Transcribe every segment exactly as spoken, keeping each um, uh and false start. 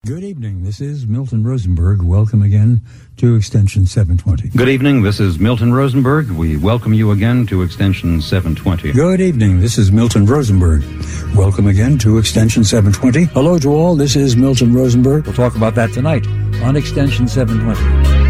Good evening. This is Milton Rosenberg. Welcome again to Extension seven twenty. Good evening. This is Milton Rosenberg. We welcome you again to Extension seven twenty. Good evening. This is Milton Rosenberg. Welcome again to Extension seven twenty. Hello to all. This is Milton Rosenberg. We'll talk about that tonight on Extension seven twenty.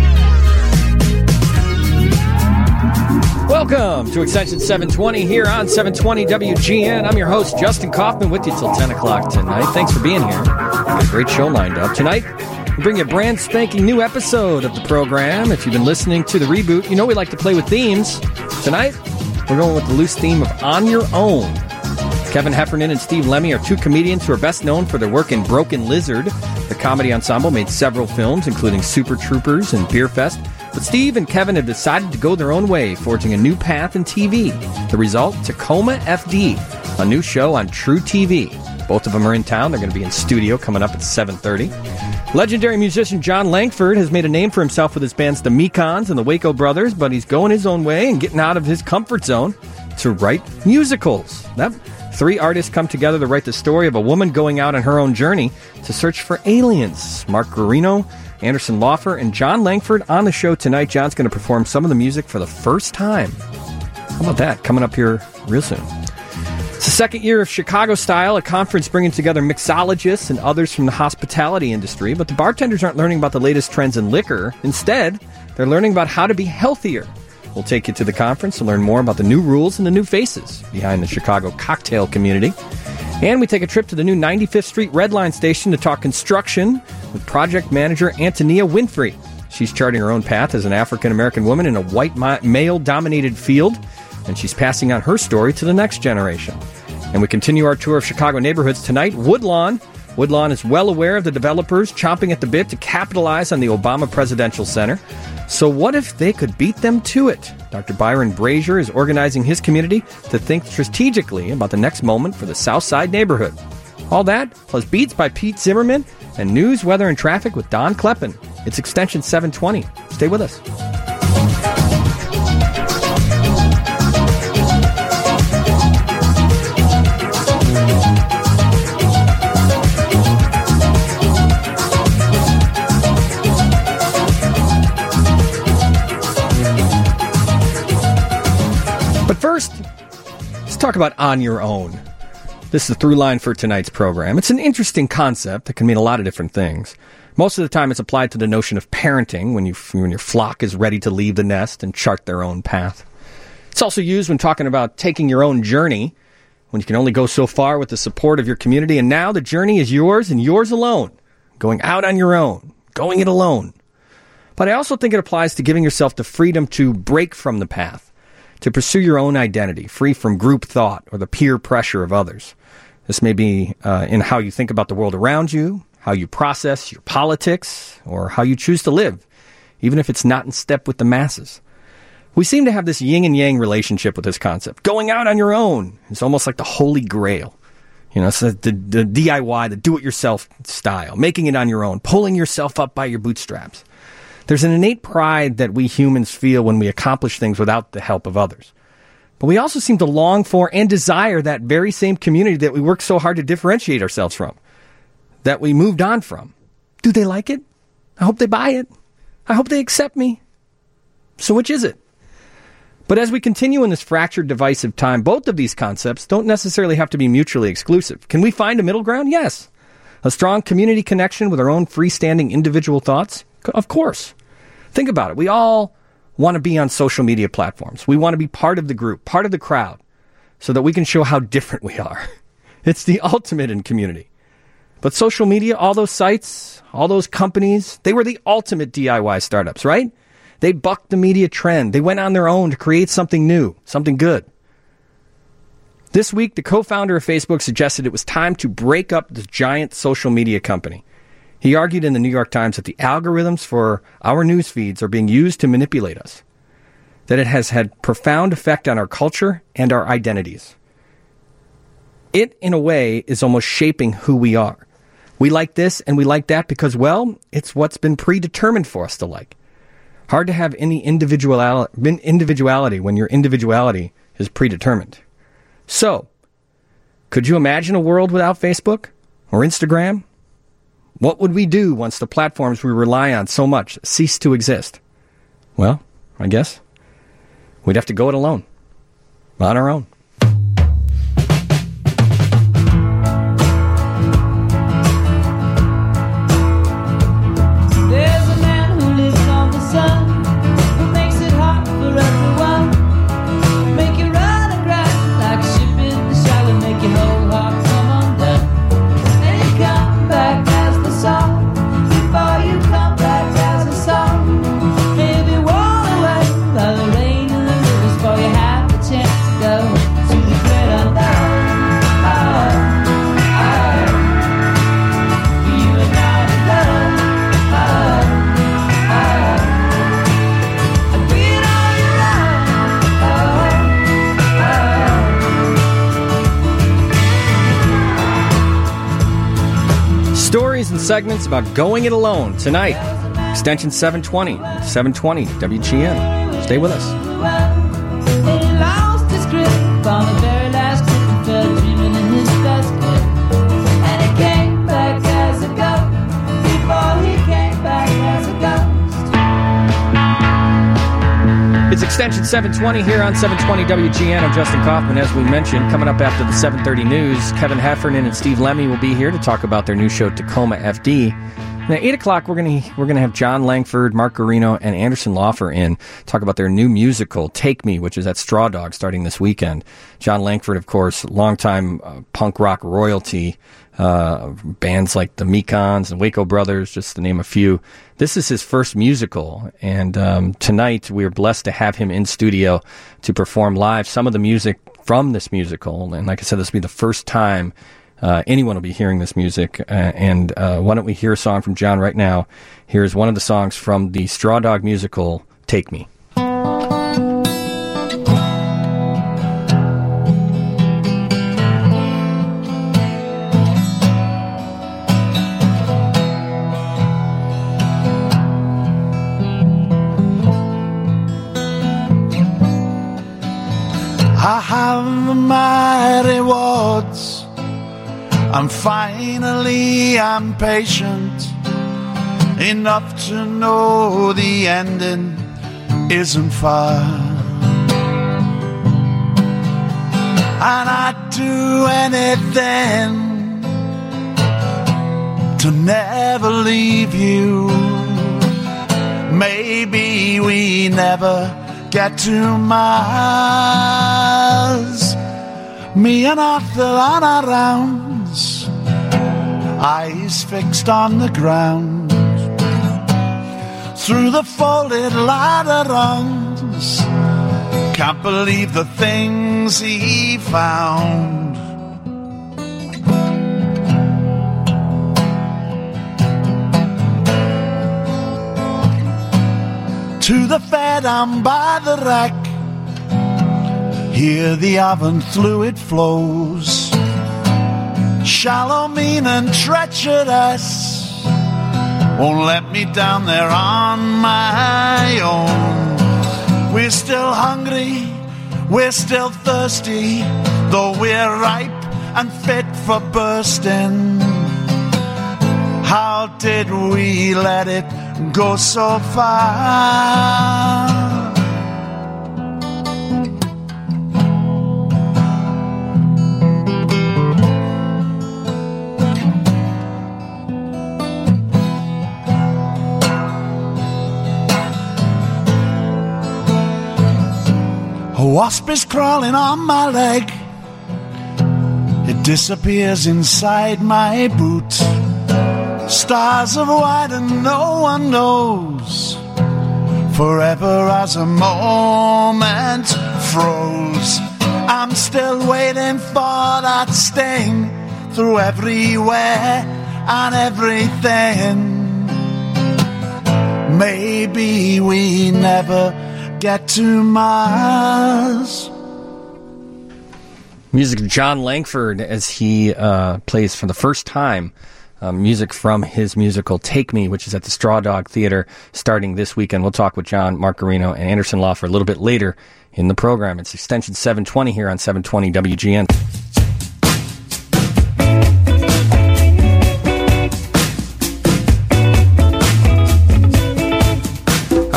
Welcome to Extension seven twenty here on seven twenty W G N. I'm your host, Justin Kaufman, with you till ten o'clock tonight. Thanks for being here. Got a great show lined up. Tonight, we bring you a brand spanking new episode of the program. If you've been listening to the reboot, you know we like to play with themes. Tonight, we're going with the loose theme of On Your Own. Kevin Heffernan and Steve Lemmy are two comedians who are best known for their work in Broken Lizard. The comedy ensemble made several films, including Super Troopers and Beer Fest. But Steve and Kevin have decided to go their own way, forging a new path in T V. The result, Tacoma F D, a new show on True T V. Both of them are in town. They're going to be in studio coming up at seven thirty. Legendary musician John Langford has made a name for himself with his bands The Mekons and the Waco Brothers, but he's going his own way and getting out of his comfort zone to write musicals. That Three artists come together to write the story of a woman going out on her own journey to search for aliens. Mark Guarino, Anderson Laufer, and John Langford on the show tonight. John's going to perform some of the music for the first time. How about that? Coming up here real soon. It's the second year of Chicago Style, a conference bringing together mixologists and others from the hospitality industry. But the bartenders aren't learning about the latest trends in liquor. Instead, they're learning about how to be healthier. We'll take you to the conference to learn more about the new rules and the new faces behind the Chicago cocktail community. And we take a trip to the new ninety-fifth Street Red Line station to talk construction with project manager Antonia Winfrey. She's charting her own path as an African-American woman in a white male-dominated field, and she's passing on her story to the next generation. And we continue our tour of Chicago neighborhoods tonight. Woodlawn. Woodlawn is well aware of the developers chomping at the bit to capitalize on the Obama Presidential Center. So what if they could beat them to it? Doctor Byron Brazier is organizing his community to think strategically about the next moment for the South Side neighborhood. All that, plus beats by Pete Zimmerman, and news, weather, and traffic with Don Kleppen. It's Extension seven twenty. Stay with us. But first, let's talk about On Your Own. This is the through line for tonight's program. It's an interesting concept that can mean a lot of different things. Most of the time it's applied to the notion of parenting when, you, when your flock is ready to leave the nest and chart their own path. It's also used when talking about taking your own journey, when you can only go so far with the support of your community, and now the journey is yours and yours alone. Going out on your own, going it alone. But I also think it applies to giving yourself the freedom to break from the path, to pursue your own identity, free from group thought or the peer pressure of others. This may be uh, in how you think about the world around you, how you process your politics, or how you choose to live, even if it's not in step with the masses. We seem to have this yin and yang relationship with this concept. Going out on your own is almost like the holy grail. You know, it's the, the, the D I Y, the do-it-yourself style, making it on your own, pulling yourself up by your bootstraps. There's an innate pride that we humans feel when we accomplish things without the help of others. But we also seem to long for and desire that very same community that we work so hard to differentiate ourselves from, that we moved on from. Do they like it? I hope they buy it. I hope they accept me. So which is it? But as we continue in this fractured, divisive time, both of these concepts don't necessarily have to be mutually exclusive. Can we find a middle ground? Yes. A strong community connection with our own freestanding individual thoughts? Of course. Think about it. We all want to be on social media platforms. We want to be part of the group, part of the crowd, so that we can show how different we are. It's the ultimate in community. But social media, all those sites, all those companies, they were the ultimate D I Y startups, right? They bucked the media trend. They went on their own to create something new, something good. This week, the co-founder of Facebook suggested it was time to break up this giant social media company. He argued in the New York Times that the algorithms for our news feeds are being used to manipulate us, that it has had profound effect on our culture and our identities. It, in a way, is almost shaping who we are. We like this and we like that because, well, it's what's been predetermined for us to like. Hard to have any individuality, individuality when your individuality is predetermined. So, could you imagine a world without Facebook or Instagram? What would we do once the platforms we rely on so much cease to exist? Well, I guess we'd have to go it alone, on our own. Stories and segments about going it alone tonight. Extension seven twenty, seven twenty W G N. Stay with us. It's Extension seven twenty here on seven twenty W G N. I'm Justin Kaufman. As we mentioned, coming up after the seven thirty news, Kevin Heffernan and Steve Lemmy will be here to talk about their new show, Tacoma F D. And at eight o'clock, we're going to we're gonna have John Langford, Mark Garino, and Anderson Laufer in, talk about their new musical, Take Me, which is at Straw Dog starting this weekend. John Langford, of course, longtime uh, punk rock royalty, uh, bands like the Mekons and Waco Brothers, just to name a few. This is his first musical, and um, tonight we are blessed to have him in studio to perform live some of the music from this musical. And like I said, this will be the first time uh, anyone will be hearing this music. Uh, and uh, why don't we hear a song from John right now? Here's one of the songs from the Straw Dog musical, Take Me. I have my rewards. I'm finally impatient enough to know the ending isn't far. And I'd do anything to never leave you. Maybe we never get to Mars. Me and Arthur on our rounds, eyes fixed on the ground. Through the folded ladder rungs, can't believe the things he found. To the fed, I'm by the wreck. Here the oven fluid flows, shallow, mean and treacherous. Won't let me down there on my own. We're still hungry, we're still thirsty, though we're ripe and fit for bursting. How did we let it go so far? A wasp is crawling on my leg. It disappears inside my boot. Stars of white and no one knows. Forever as a moment froze. I'm still waiting for that sting through everywhere and everything. Maybe we never get to Mars. Music of John Langford as he uh, plays for the first time uh, music from his musical Take Me, which is at the Straw Dog Theater starting this weekend. We'll talk with John, Mark Garino, and Anderson Laufer a little bit later in the program. It's Extension seven twenty here on seven twenty W G N.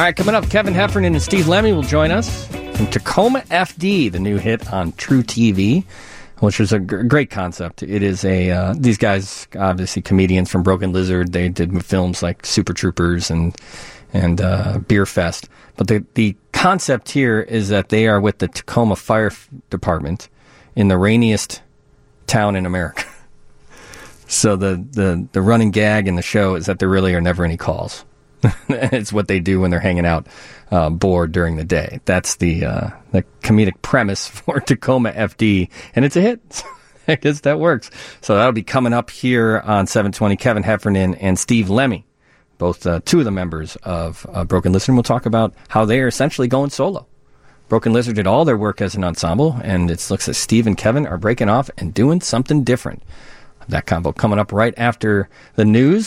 All right, coming up, Kevin Heffernan and Steve Lemmy will join us from Tacoma F D, the new hit on True T V, which is a g- great concept. It is a, uh, these guys, obviously comedians from Broken Lizard, they did films like Super Troopers and and uh, Beer Fest. But the, the concept here is that they are with the Tacoma Fire Department in the rainiest town in America. So the, the, the running gag in the show is that there really are never any calls. It's what they do when they're hanging out uh, bored during the day. That's the uh, the comedic premise for Tacoma F D, and it's a hit. I guess that works. So that'll be coming up here on seven twenty. Kevin Heffernan and Steve Lemmy, both uh, two of the members of uh, Broken Lizard. We'll talk about how they are essentially going solo. Broken Lizard did all their work as an ensemble, and it looks like Steve and Kevin are breaking off and doing something different. That combo coming up right after the news.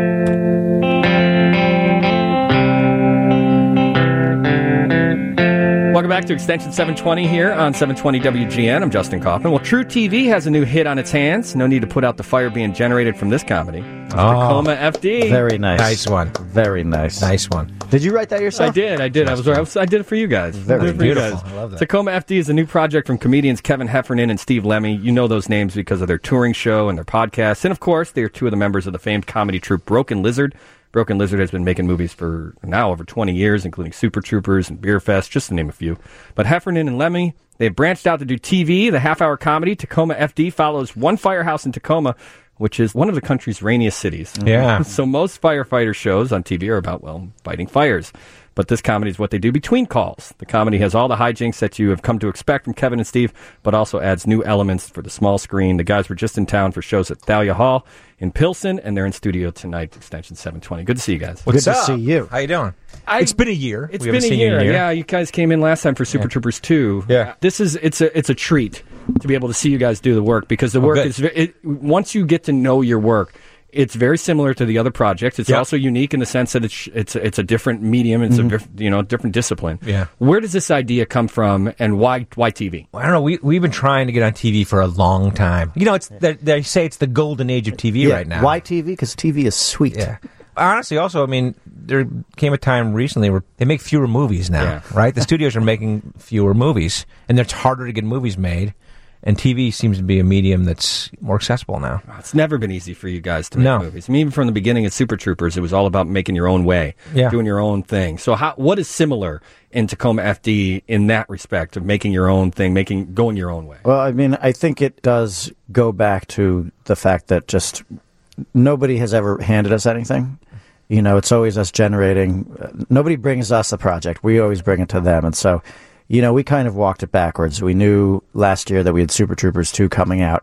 Welcome back to Extension seven twenty here on seven twenty W G N. I'm Justin Kaufman. Well, True T V has a new hit on its hands. No need to put out the fire being generated from this comedy. It's Oh, Tacoma F D. Very nice. Nice one. Very nice. Nice one. Did you write that yourself? I did. I did. I was, I was. I did it for you guys. Very I did it for you beautiful. guys. I love that. Tacoma F D is a new project from comedians Kevin Heffernan and Steve Lemmy. You know those names because of their touring show and their podcast, and of course, they are two of the members of the famed comedy troupe Broken Lizard. Broken Lizard has been making movies for now over twenty years, including Super Troopers and Beer Fest, just to name a few. But Heffernan and Lemmy, they've branched out to do T V. The half-hour comedy Tacoma F D follows one firehouse in Tacoma, which is one of the country's rainiest cities. Yeah. So most firefighter shows on T V are about, well, fighting fires. But this comedy is what they do between calls. The comedy has all the hijinks that you have come to expect from Kevin and Steve, but also adds new elements for the small screen. The guys were just in town for shows at Thalia Hall in Pilsen, and they're in studio tonight, Extension seven twenty. Good to see you guys. What's Good to up? see you. How you doing? I- it's been a year. It's We been haven't a seen you in year. Yeah, you guys came in last time for Super Troopers two. Yeah. This is it's a it's a treat to be able to see you guys do the work because the work good. is ve- it, once you get to know your work, it's very similar to the other projects. It's Yeah. also unique in the sense that it's it's it's a different medium. It's a diff, you know different discipline. Yeah. Where does this idea come from, and why why T V? I don't know. We we've been trying to get on T V for a long time. You know, it's they, they say it's the golden age of T V Yeah. right now. Why T V? Because T V is sweet. Yeah. Honestly, also, I mean, there came a time recently where they make fewer movies now, Yeah. right? The studios are making fewer movies, and it's harder to get movies made. And T V seems to be a medium that's more accessible now. It's never been easy for you guys to make No. movies. I mean, even from the beginning of Super Troopers, it was all about making your own way, Yeah. doing your own thing. So, how what is similar in Tacoma F D in that respect of making your own thing, making going your own way? Well, I mean, I think it does go back to the fact that just nobody has ever handed us anything. You know, it's always us generating. Uh, nobody brings us a project. We always bring it to them. And so, you know, we kind of walked it backwards. We knew last year that we had Super Troopers two coming out.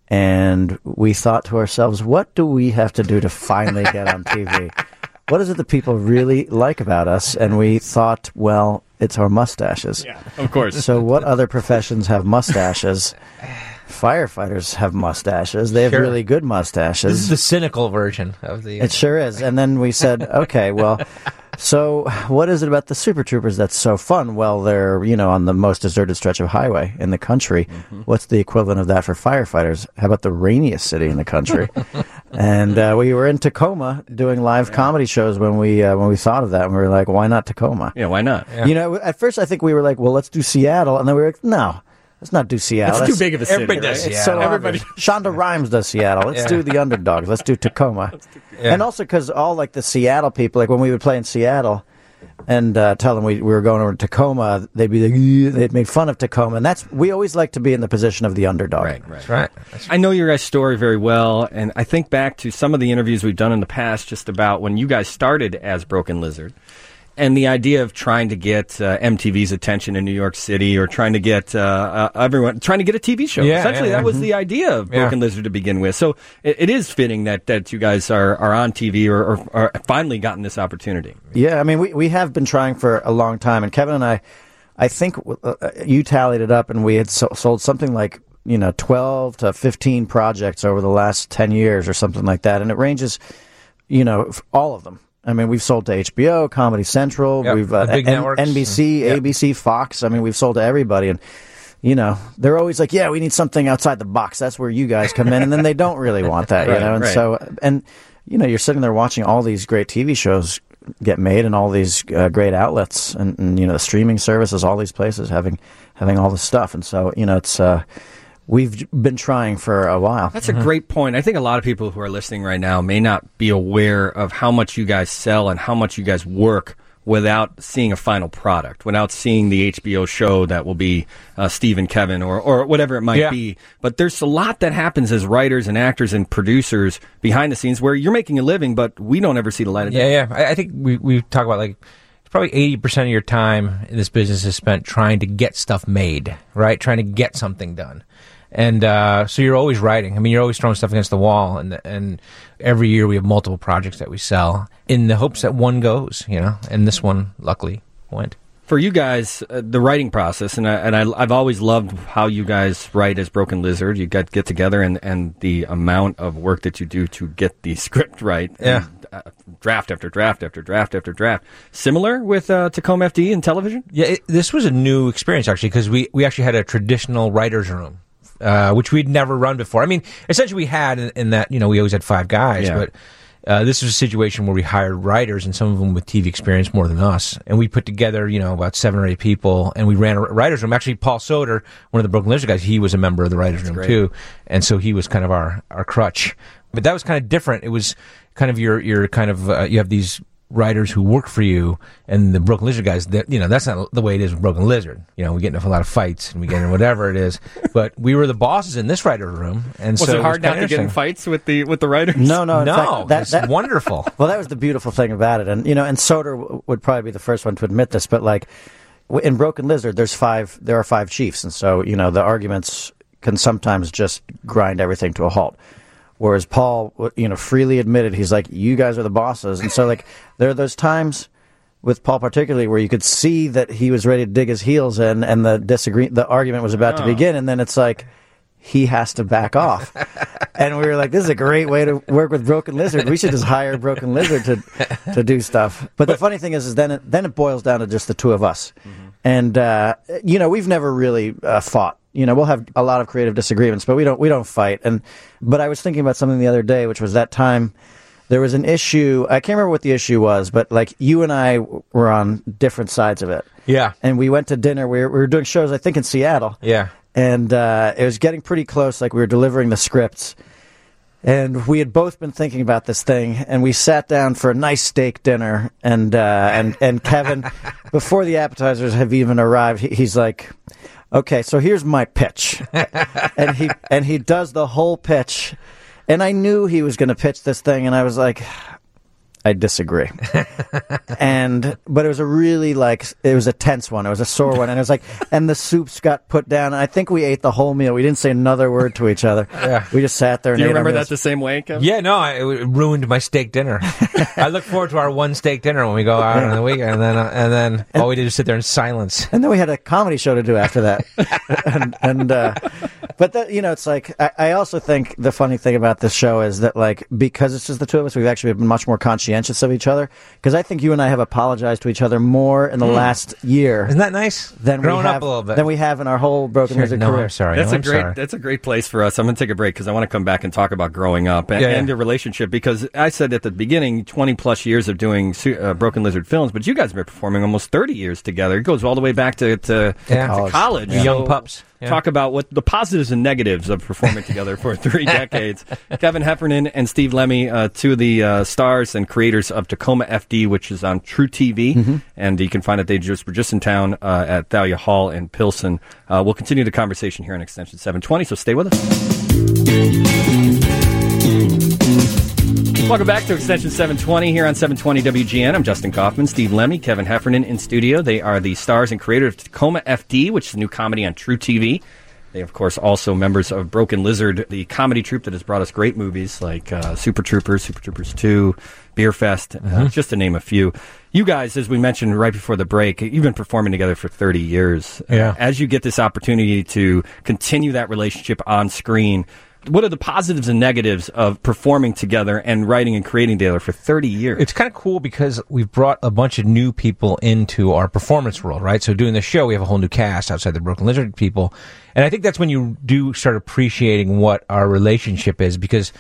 And we thought to ourselves, what do we have to do to finally get on T V? What is it that people really like about us? And we thought, well, it's our mustaches. Yeah, of course. So what other professions have mustaches? Firefighters have mustaches. They have Sure. really good This is mustaches. the cynical version of the. It sure is. And then we said, okay, well, so what is it about the Super Troopers that's so fun? Well, they're, you know, on the most deserted stretch of highway in the country. Mm-hmm. What's the equivalent of that for firefighters? How about the rainiest city in the country? And uh, we were in Tacoma doing live comedy shows when we uh, when we thought of that. And we were like, why not Tacoma? Yeah, why not? Yeah. You know, at first I think we were like, well, let's do Seattle. And then we were like, no, let's not do Seattle. It's too big of a city. Everybody right? does It's Seattle. so Everybody- obvious. Shonda Rhimes does Seattle. Let's Yeah. do the underdogs. Let's do Tacoma. Yeah. And also because all like the Seattle people, like when we would play in Seattle and uh, tell them we, we were going over to Tacoma, they'd be like, "Ew," they'd make fun of Tacoma. And that's, we always like to be in the position of the underdog. Right, right. That's right. That's I know your guys' story very well, and I think back to some of the interviews we've done in the past just about when you guys started as Broken Lizard. And the idea of trying to get uh, M T V's attention in New York City, or trying to get uh, uh, everyone, trying to get a T V show. Yeah, Essentially, yeah, that yeah. was the idea of Yeah. Broken Lizard to begin with. So it, it is fitting that, that you guys are, are on T V or, or, or finally gotten this opportunity. Yeah, I mean, we, we have been trying for a long time. And Kevin and I, I think uh, you tallied it up, and we had so, sold something like, you know, twelve to fifteen projects over the last ten years or something like that. And it ranges, you know, all of them. I mean, we've sold to H B O, Comedy Central, Yep, we've uh, the big N- networks. N B C, Yep. A B C, Fox. I mean, we've sold to everybody, and you know, they're always like, "Yeah, we need something outside the box. That's where you guys come in." And then they don't really want that, Right, you know. And right. so, and you know, you're sitting there watching all these great T V shows get made, and all these uh, great outlets, and, and you know, streaming services, all these places having having all this stuff, and so you know, it's uh, we've been trying for a while. That's mm-hmm. a great point. I think a lot of people who are listening right now may not be aware of how much you guys sell and how much you guys work without seeing a final product, without seeing the H B O show that will be uh, Steve and Kevin or, or whatever it might yeah. be. But there's a lot that happens as writers and actors and producers behind the scenes where you're making a living, but we don't ever see the light of day. Yeah, yeah. I, I think we, we talk about like probably eighty percent of your time in this business is spent trying to get stuff made, right? Trying to get something done. And uh, so you're always writing. I mean, you're always throwing stuff against the wall. And and every year we have multiple projects that we sell in the hopes that one goes, you know. And this one, luckily, went. For you guys, uh, the writing process, and, I, and I, I've always loved how you guys write as Broken Lizard. You get, get together and, and the amount of work that you do to get the script right. Yeah. And, uh, draft after draft after draft after draft. Similar with uh, Tacoma F D and television? Yeah, it, this was a new experience, actually, because we, we actually had a traditional writer's room. Uh, which we'd never run before. I mean, essentially we had in, in that, you know, we always had five guys, yeah. but uh, this was a situation where we hired writers, and some of them with T V experience more than us. And we put together, you know, about seven or eight people, and we ran a writer's room. Actually, Paul Soder, one of the Broken Lizard guys, he was a member of the writer's That's room great. too. And so he was kind of our, our crutch. But that was kind of different. It was kind of your, your kind of, uh, you have these writers who work for you, and the Broken Lizard guys, that, you know, that's not the way it is with Broken Lizard. You know, we get into a lot of fights and we get into whatever it is, but we were the bosses in this writer room. And was so it hard it was not to get in fights with the with the writers? No, no, in No, fact, that, that's that, wonderful. Well, that was the beautiful thing about it, and you know, and Soder w- would probably be the first one to admit this, but like w- in Broken Lizard, there's five, there are five chiefs, and so you know, the arguments can sometimes just grind everything to a halt. Whereas Paul, you know, freely admitted, he's like, you guys are the bosses. And so, like, there are those times with Paul particularly where you could see that he was ready to dig his heels in, and the disagree, the argument was about Oh. to begin, and then it's like, he has to back off. And we were like, this is a great way to work with Broken Lizard. We should just hire Broken Lizard to to do stuff. But the funny thing is, is then it, then it boils down to just the two of us. Mm-hmm. And, uh, you know, we've never really uh, fought. You know, we'll have a lot of creative disagreements, but we don't we don't fight. And but I was thinking about something the other day, which was that time there was an issue. I can't remember what the issue was, but like you and I were on different sides of it. Yeah. And we went to dinner. We were, we were doing shows, I think, in Seattle. Yeah. And uh, it was getting pretty close. Like we were delivering the scripts, and we had both been thinking about this thing. And we sat down for a nice steak dinner. And uh, and and Kevin, before the appetizers have even arrived, he, he's like, okay, so here's my pitch. and he and he does the whole pitch. And I knew he was going to pitch this thing, and I was like, I disagree. and but it was a really like it was a tense one. It was a sore one, and it was like, and the soups got put down. And I think we ate the whole meal. We didn't say another word to each other. Yeah. We just sat there. And Do you ate our remember meals. that the same way, Kevin? Yeah, no, I, it ruined my steak dinner. I look forward to our one steak dinner when we go out on the weekend, and then uh, and then all we did was sit there in silence. And then we had a comedy show to do after that. and and uh, but that, you know, it's like I, I also think the funny thing about this show is that like because it's just the two of us, we've actually been much more conscientious of each other. Because I think you and I have apologized to each other more in the mm. last year. Isn't that nice? Than Growing we have, up a little bit. Than we have in our whole Broken Sure, Lizard no, career. I'm sorry. That's no, a I'm great. sorry. That's a great place for us. I'm going to take a break because I want to come back and talk about growing up and, Yeah, yeah. and your relationship. Because I said at the beginning, twenty plus years of doing uh, Broken Lizard films, but you guys have been performing almost thirty years together. It goes all the way back to to, Yeah. to College. college. Yeah. Young pups. Yeah. Talk about what the positives and negatives of performing together for three decades. Kevin Heffernan and Steve Lemmy, uh, two of the uh, stars and creators of Tacoma F D, which is on True T V, mm-hmm. and you can find it. They just were just in town uh, at Thalia Hall in Pilsen. Uh, we'll continue the conversation here on Extension seven twenty, so stay with us. Welcome back to Extension seven twenty here on seven twenty W G N. I'm Justin Kaufman, Steve Lemmy, Kevin Heffernan in studio. They are the stars and creators of Tacoma F D, which is a new comedy on True T V. They, of course, also members of Broken Lizard, the comedy troupe that has brought us great movies like uh, Super Troopers, Super Troopers two, Beer Fest, uh, mm-hmm. just to name a few. You guys, as we mentioned right before the break, you've been performing together for thirty years. Yeah. Uh, as you get this opportunity to continue that relationship on screen, what are the positives and negatives of performing together and writing and creating together for thirty years? It's kind of cool because we've brought a bunch of new people into our performance world, right? So doing the show, we have a whole new cast outside the Broken Lizard people. And I think that's when you do start appreciating what our relationship is, because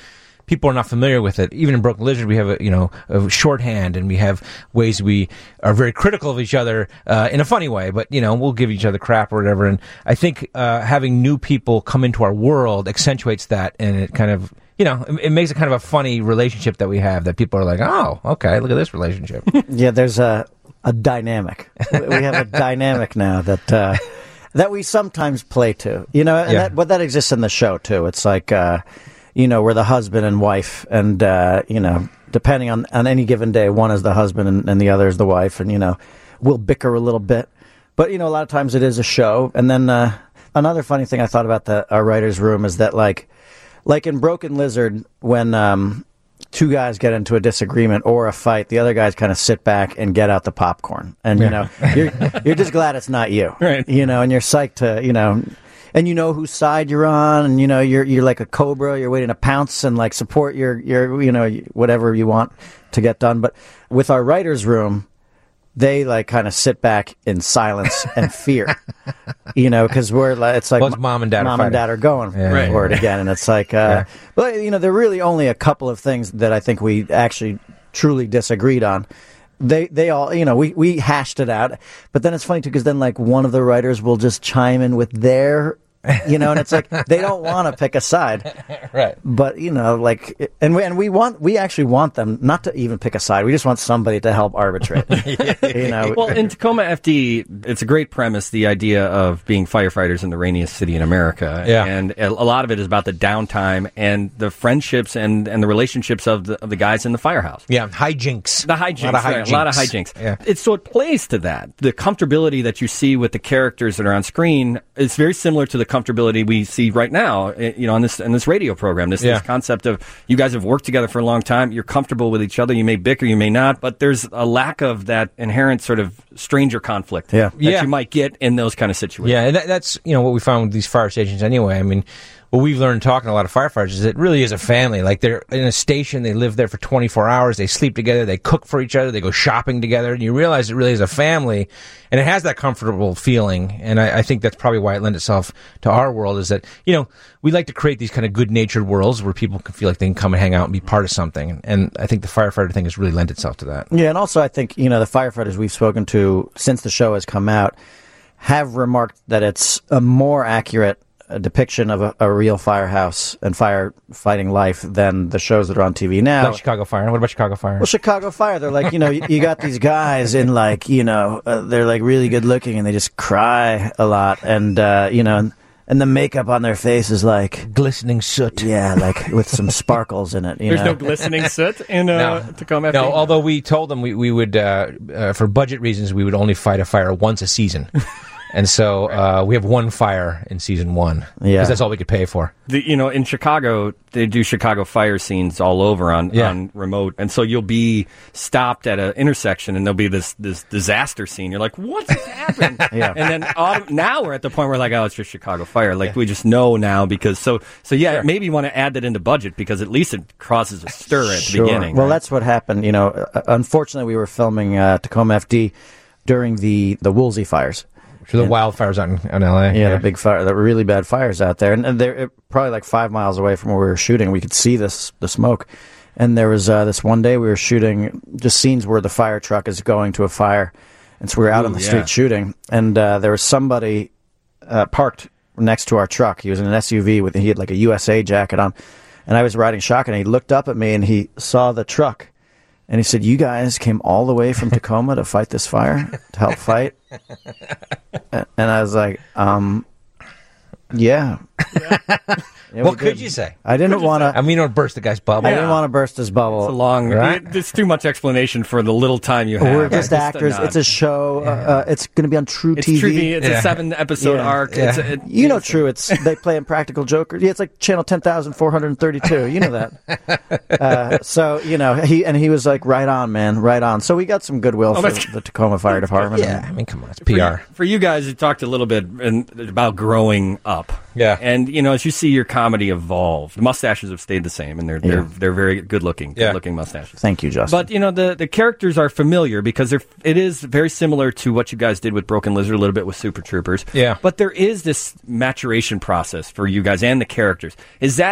people are not familiar with it. Even in Broken Lizard, we have a you know a shorthand, and we have ways we are very critical of each other uh, in a funny way. But you know, we'll give each other crap or whatever. And I think uh, having new people come into our world accentuates that, and it kind of. You know, it, it makes it kind of a funny relationship that we have. That people are like, "Oh, okay, look at this relationship." Yeah, there's a a dynamic. We have a dynamic now that uh, that we sometimes play to. You know, and Yeah. that, but that exists in the show too. It's like, uh, you know, we're the husband and wife, and uh, you know, depending on on any given day, one is the husband and, and the other is the wife, and you know, we'll bicker a little bit. But you know, a lot of times it is a show. And then uh, another funny thing I thought about the our writers' room is that like. Like in Broken Lizard, when um, two guys get into a disagreement or a fight, the other guys kind of sit back and get out the popcorn, and you know you're you're just glad it's not you, Right. You know, and you're psyched to you know, and you know whose side you're on, and you know you're you're like a cobra, you're waiting to pounce and like support your your you know whatever you want to get done. But with our writers' room, they like kind of sit back in silence and fear, you know, because we're like, it's like Well, it's mom and dad are mom and fighting. dad are going Yeah. Right. for it again, and it's like, uh, but you know, there are really only a couple of things that I think we actually truly disagreed on. They they all, you know, we we hashed it out, but then it's funny too because then like one of the writers will just chime in with their. You know, and it's like they don't want to pick a side, Right. but you know, like, and we and we want we actually want them not to even pick a side. We just want somebody to help arbitrate. You know, Well, in Tacoma F D, it's a great premise, the idea of being firefighters in the rainiest city in America. Yeah. And a a lot of it is about the downtime and the friendships and, and the relationships of the, of the guys in the firehouse. Yeah, hijinks. The hijinks, A lot of right, a lot of hijinks. hijinks. Yeah. It's so it plays to that. The comfortability that you see with the characters that are on screen is very similar to the comfortability we see right now, eh, you know, on this in this radio program. This, Yeah. this concept of you guys have worked together for a long time. You're comfortable with each other. You may bicker, you may not, but there's a lack of that inherent sort of stranger conflict Yeah. that Yeah. you might get in those kind of situations. Yeah, and that, that's you know what we found with these fire stations anyway. I mean, what we've learned talking to a lot of firefighters is it really is a family. Like they're in a station, they live there for twenty-four hours, they sleep together, they cook for each other, they go shopping together, and you realize it really is a family, and it has that comfortable feeling. And I, I think that's probably why it lends itself to our world is that, you know, we like to create these kind of good-natured worlds where people can feel like they can come and hang out and be part of something. And I think the firefighter thing has really lent itself to that. yeah, and also I think you know the firefighters we've spoken to since the show has come out have remarked that it's a more accurate uh, depiction of a, a real firehouse and firefighting life than the shows that are on T V now. Like Chicago Fire. What about Chicago Fire? Well, Chicago Fire, they're like, you know, you, you got these guys in like, you know, uh, they're like really good looking and they just cry a lot. And, uh, you know, and, and the makeup on their face is like, Glistening soot. yeah, like with some sparkles in it. You There's know? no glistening soot in uh, No. Tacoma F D. No, although we told them we, we would, uh, uh, for budget reasons, we would only fight a fire once a season. And so uh, we have one fire in season one. Yeah. Because that's all we could pay for. The, you know, in Chicago, they do Chicago fire scenes all over on, Yeah. on remote. And so you'll be stopped at an intersection and there'll be this, this disaster scene. You're like, what just happened? Yeah. And then autom- now we're at the point where like, oh, it's just Chicago fire. Like we just know now because so, so yeah, Sure. maybe you want to add that into budget because at least it causes a stir at the Sure. beginning. Well, right? that's what happened. You know, uh, unfortunately, we were filming uh, Tacoma F D during the, the Woolsey fires. For the wildfires out in, in L A. Yeah, the big fire, the really bad fires out there, and, and they're uh, probably like five miles away from where we were shooting. We could see this the smoke, and there was uh, this one day we were shooting just scenes where the fire truck is going to a fire, and so we were out Ooh, on the yeah. street shooting, and uh, there was somebody uh, parked next to our truck. He was in an S U V with he had like a U S A jacket on, and I was riding shotgun. And he looked up at me and he saw the truck. And he said, "You guys came all the way from Tacoma to fight this fire, to help fight?" And I was like, um, yeah. Yeah, What we could did. you say? I didn't want I to. mean, you don't burst the guy's bubble. I didn't want to burst his bubble. It's a long, Right? it- it's too much explanation for the little time you have. We're just a actors. nod. It's a show. Uh, uh, it's going to be on True It's T V. True T V. It's Yeah. a seven episode Yeah. arc. Yeah. It's a, it, You know, True. It's they play Impractical Jokers. Yeah, it's like channel ten thousand four hundred thirty-two. You know that. Uh, so you know he and he was like, right on, man, right on. So we got some goodwill for that's- the Tacoma Fire Department. Yeah, I mean, come on, it's P For R. you, for you guys, you talked a little bit in, about growing up. Yeah. And, you know, as you see your comedy evolve, the mustaches have stayed the same, and they're they're, Yeah. they're very good looking, Yeah. good looking mustaches. Thank you, Justin. But, you know, the, the characters are familiar because they're, it is very similar to what you guys did with Broken Lizard, a little bit with Super Troopers. Yeah. But there is this maturation process for you guys and the characters. Is that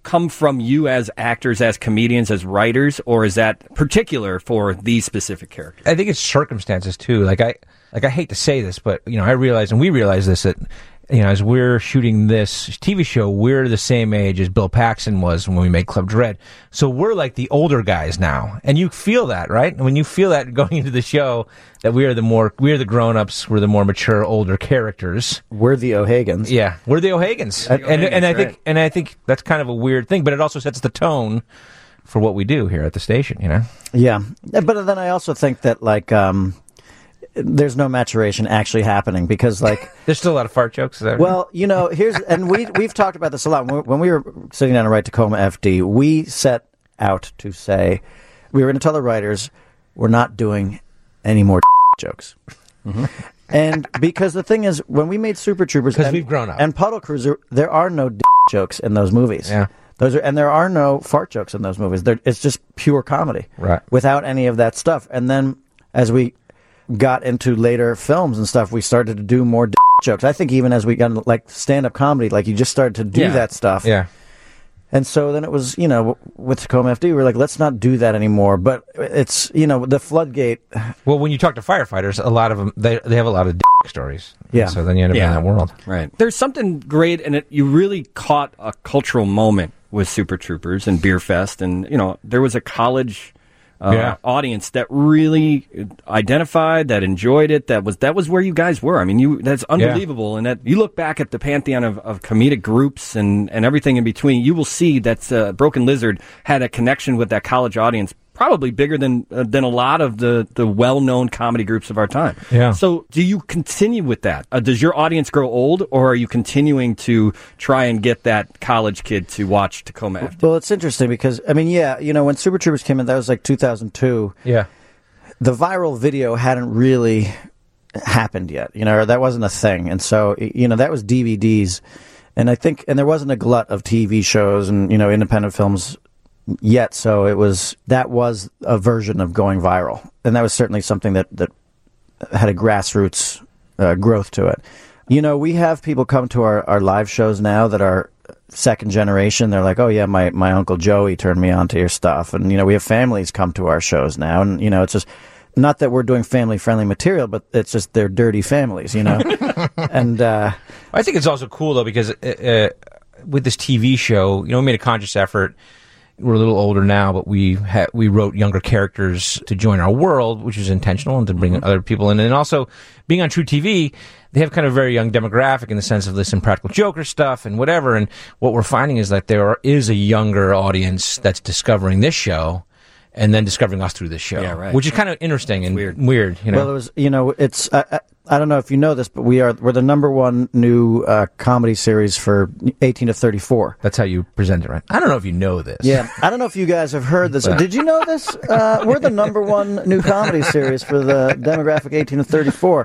come from you as actors, as comedians, as writers, or is that particular for these specific characters? I think it's circumstances too. Like I, like I hate to say this, but you know, I realize, and we realize this, that you know, as we're shooting this T V show, we're the same age as Bill Paxton was when we made Club Dread. So we're like the older guys now, and you feel that, right? And when you feel that going into the show, that we are the more, we are the grown-ups, we're the more mature, older characters. We're the O'Hagans. Yeah, we're the O'Hagans, and, and, and I think, and I think that's kind of a weird thing, but it also sets the tone for what we do here at the station, you know? Yeah, but then I also think that like. Um, There's no maturation actually happening because, like, there's still a lot of fart jokes. Is that well, right? You know, here's and we we've talked about this a lot when we were sitting down to write Tacoma F D. We set out to say we were going to tell the writers we're not doing any more jokes, mm-hmm. and because the thing is, when we made Super Troopers, because we've grown up, and Puddle Cruiser, there are no jokes in those movies. Yeah. Those are, and there are no fart jokes in those movies. They're, it's just pure comedy, right? Without any of that stuff. And then as we got into later films and stuff, we started to do more d- jokes. I think even as we got into, like, stand-up comedy, like, you just started to do yeah. that stuff. Yeah. And so then it was, you know, with Tacoma F D, we were like, let's not do that anymore. But it's, you know, the floodgate. Well, when you talk to firefighters, a lot of them, they they have a lot of d- stories. Yeah. So then you end up yeah. in that world. Right. There's something great, and it, you really caught a cultural moment with Super Troopers and Beer Fest. And, you know, there was a college... Uh, yeah. audience that really identified, that enjoyed it. That was that was where you guys were. I mean, you that's unbelievable. Yeah. And that you look back at the pantheon of, of comedic groups and, and everything in between, you will see that uh, Broken Lizard had a connection with that college audience, probably bigger than uh, than a lot of the, the well-known comedy groups of our time. Yeah. So do you continue with that? Uh, does your audience grow old, or are you continuing to try and get that college kid to watch Tacoma F D? Well, it's interesting because, I mean, yeah, you know, when Super Troopers came in, that was like two thousand two. Yeah. The viral video hadn't really happened yet, you know, or that wasn't a thing. And so, you know, that was D V Ds. And I think, and there wasn't a glut of T V shows and, you know, independent films yet, so it was that was a version of going viral, and that was certainly something that that had a grassroots uh, growth to it. You know, we have people come to our, our live shows now that are second generation. They're like, oh yeah, my, my Uncle Joey turned me on to your stuff, and you know, we have families come to our shows now, and you know, it's just not that we're doing family friendly material, but it's just they're dirty families, you know. And uh, I think it's also cool though because uh, with this T V show, you know, we made a conscious effort. We're a little older now, but we ha- we wrote younger characters to join our world, which is intentional, and to bring mm-hmm. other people in. And also, being on True T V, they have kind of a very young demographic in the sense of this Impractical Joker stuff and whatever. And what we're finding is that there are, is a younger audience that's discovering this show and then discovering us through this show, yeah, right. which is kind of interesting and weird. weird. You know? Well, it was, you know, it's. I, I, I don't know if you know this, but we are we're the number one new uh, comedy series for eighteen to thirty-four. That's how you present it, right? I don't know if you know this. Yeah, I don't know if you guys have heard this. Did you know this? Uh, we're the number one new comedy series for the demographic eighteen to thirty-four.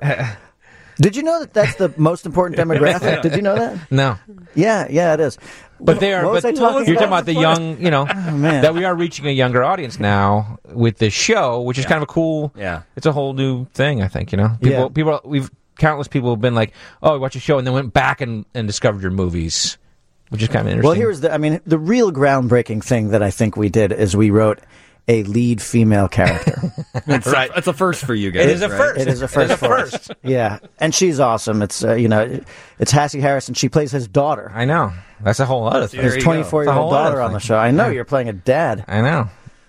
Did you know that that's the most important demographic? Did you know that? No. Yeah, yeah, it is. But they are. What was but I talking you're about? talking about the young, you know, oh, man. that we are reaching a younger audience now with this show, which is yeah. kind of a cool. Yeah, it's a whole new thing. I think you know, people, yeah. people, we've countless people have been like, "Oh, I watched your show," and then went back and, and discovered your movies, which is kind of interesting. Well, here's the. I mean, the real groundbreaking thing that I think we did is we wrote a lead female character. it's right. A, it's a first for you guys. It is a right? first. It is a first. It is a for us. first. Yeah, and she's awesome. It's uh, you know, it's Hassie Harrison. She plays his daughter. I know. That's a whole other thing. His twenty-four-year-old daughter on the show. I know, you're playing a dad. I know.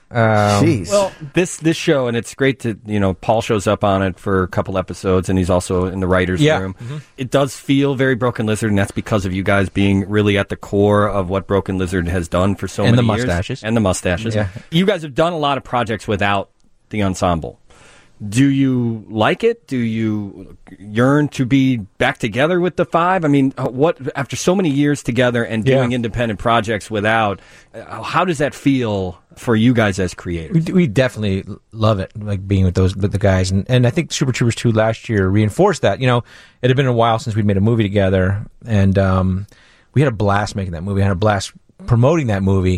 Um, Jeez. Well, this this show, and it's great to, you know, Paul shows up on it for a couple episodes, and he's also in the writer's yeah. room. Mm-hmm. It does feel very Broken Lizard, and that's because of you guys being really at the core of what Broken Lizard has done for so and many the years. mustaches. And the mustaches. Yeah. You guys have done a lot of projects without the ensemble. Do you like it? Do you yearn to be back together with the five? I mean, what after so many years together and doing yeah. independent projects without, uh, how does that feel for you guys as creators? We, we definitely love it, like being with those with the guys, and and I think Super Troopers two last year reinforced that. You know, it had been a while since we'd made a movie together, and um, we had a blast making that movie. I had a blast promoting that movie.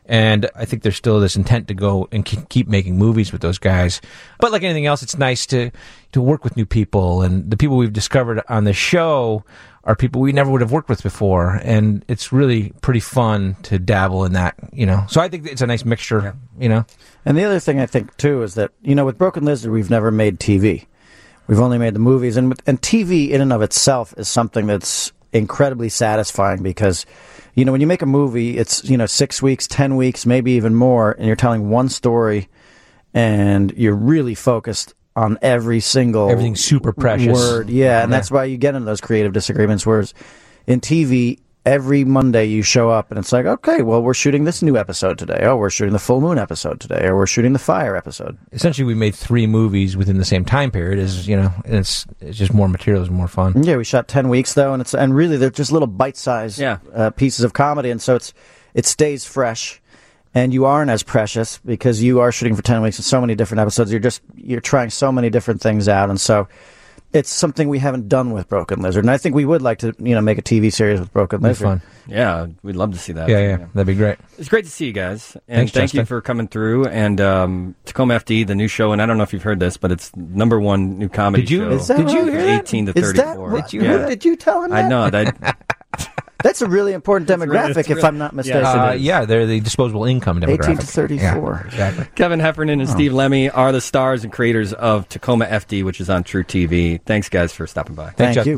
And I think there's still this intent to go and keep making movies with those guys. But like anything else, it's nice to, to work with new people. And the people we've discovered on the show are people we never would have worked with before. And it's really pretty fun to dabble in that, you know. So I think it's a nice mixture, yeah. you know. And the other thing I think, too, is that, you know, with Broken Lizard, we've never made T V. We've only made the movies. And, and T V in and of itself is something that's incredibly satisfying because, you know, when you make a movie, it's, you know, six weeks, ten weeks, maybe even more, and you're telling one story, and you're really focused on every single everything's super precious word. Yeah, and yeah. that's why you get into those creative disagreements. Whereas in T V, every Monday you show up, and it's like, okay, well, we're shooting this new episode today. Oh, we're shooting the full moon episode today, or we're shooting the fire episode. Essentially, we made three movies within the same time period. Is you know, and it's it's just more materials and more fun. Yeah, we shot ten weeks though, and it's and really they're just little bite-sized yeah. uh, pieces of comedy, and so it's it stays fresh, and you aren't as precious because you are shooting for ten weeks and so many different episodes. You're just you're trying so many different things out, and so. It's something we haven't done with Broken Lizard, and I think we would like to, you know, make a T V series with Broken Lizard. Fun. Yeah, we'd love to see that. Yeah, yeah, yeah, that'd be great. It's great to see you guys, and Thanks, thank Justin. you for coming through. And um, Tacoma F D, the new show, and I don't know if you've heard this, but it's number one new comedy did you, show. Is that did you right? hear that? eighteen to Is thirty-four. that, did you yeah. did you tell him that? I know that. That's a really important demographic, really, if really, I'm not mistaken. Uh, yeah, they're the disposable income demographic. eighteen to thirty-four. Yeah, exactly. Kevin Heffernan and oh. Steve Lemmy are the stars and creators of Tacoma F D, which is on True T V. Thanks, guys, for stopping by. Thank Thanks, you.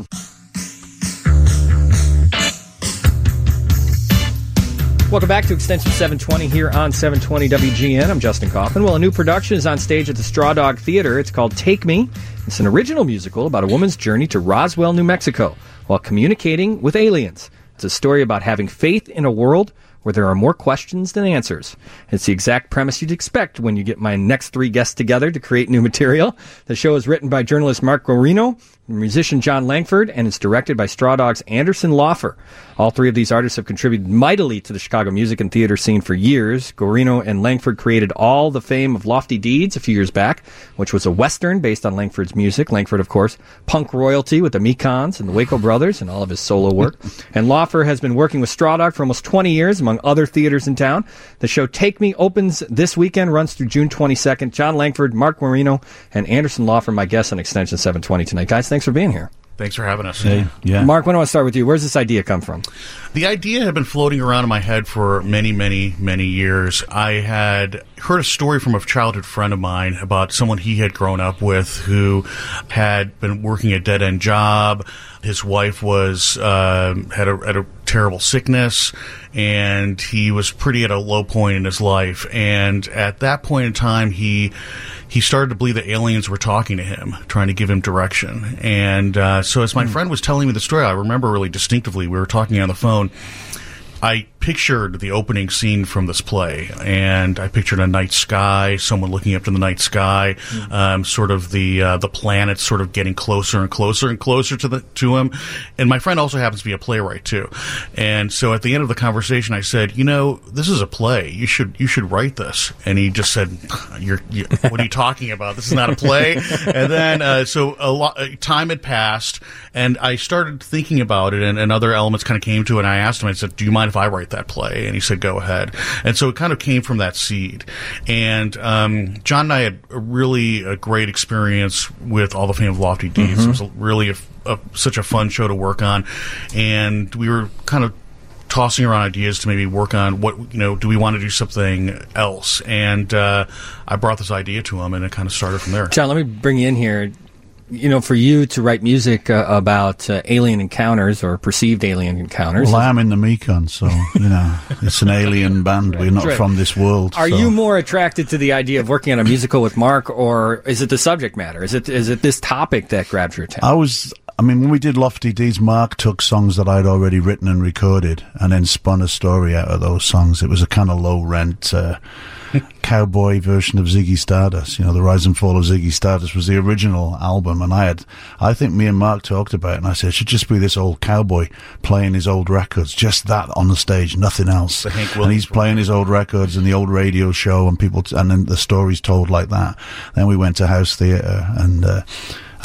Welcome back to Extension seven twenty here on seven twenty W G N. I'm Justin Kaufman. Well, a new production is on stage at the Straw Dog Theater. It's called Take Me. It's an original musical about a woman's journey to Roswell, New Mexico, while communicating with aliens. It's a story about having faith in a world where there are more questions than answers. It's the exact premise you'd expect when you get my next three guests together to create new material. The show is written by journalist Mark Guarino, musician John Langford, and it's directed by Straw Dog's Anderson Laufer. All three of these artists have contributed mightily to the Chicago music and theater scene for years. Guarino and Langford created All the Fame of Lofty Deeds a few years back, which was a Western based on Langford's music. Langford, of course, punk royalty with the Mekons and the Waco Brothers and all of his solo work. And Laufer has been working with Straw Dog for almost twenty years, among other theaters in town. The show Take Me opens this weekend, runs through June twenty-second. John Langford, Mark Guarino, and Anderson Laufer, my guests on Extension seven twenty tonight. Guys, thanks for being here. Thanks for having us. Hey, yeah. Mark, why don't I start with you? Where's this idea come from? The idea had been floating around in my head for many, many, many years. I had heard a story from a childhood friend of mine about someone he had grown up with who had been working a dead-end job. His wife was uh, had a had a terrible sickness, and he was pretty at a low point in his life. And at that point in time, he he started to believe that aliens were talking to him, trying to give him direction. And uh, so as my mm. friend was telling me the story, I remember really distinctively, we were talking on the phone, I pictured the opening scene from this play, and I pictured a night sky, someone looking up to the night sky, mm. um, sort of the uh, the planets sort of getting closer and closer and closer to the to him. And my friend also happens to be a playwright too, and so at the end of the conversation, I said, "You know, this is a play. You should you should write this." And he just said, "You're, you, what are you talking about? This is not a play." And then uh, so a lot time had passed, and I started thinking about it, and, and other elements kind of came to it. And I asked him, I said, "Do you mind if I write that play?" And he said, "Go ahead." And so it kind of came from that seed. And um, John and I had a really a great experience with All the Fame of Lofty Deeds. Mm-hmm. It was a, really a, a, such a fun show to work on, and we were kind of tossing around ideas to maybe work on what, you know, do we want to do something else? And uh, I brought this idea to him, and it kind of started from there. John, let me bring you in here. You know, for you to write music uh, about uh, alien encounters or perceived alien encounters. Well, I am in the Mekon, so, you know, it's an alien band. We're not right. from this world. Are so. you more attracted to the idea of working on a musical with Mark, or is it the subject matter? Is it is it this topic that grabs your attention? I was... I mean, when we did Lofty Deeds, Mark took songs that I'd already written and recorded and then spun a story out of those songs. It was a kind of low-rent uh, cowboy version of Ziggy Stardust. You know, The Rise and Fall of Ziggy Stardust was the original album, and I had, I think me and Mark talked about it, and I said, it should just be this old cowboy playing his old records, just that on the stage, nothing else. And he's playing his old records in the old radio show, and people, t- and then the story's told like that. Then we went to House Theatre, and... Uh,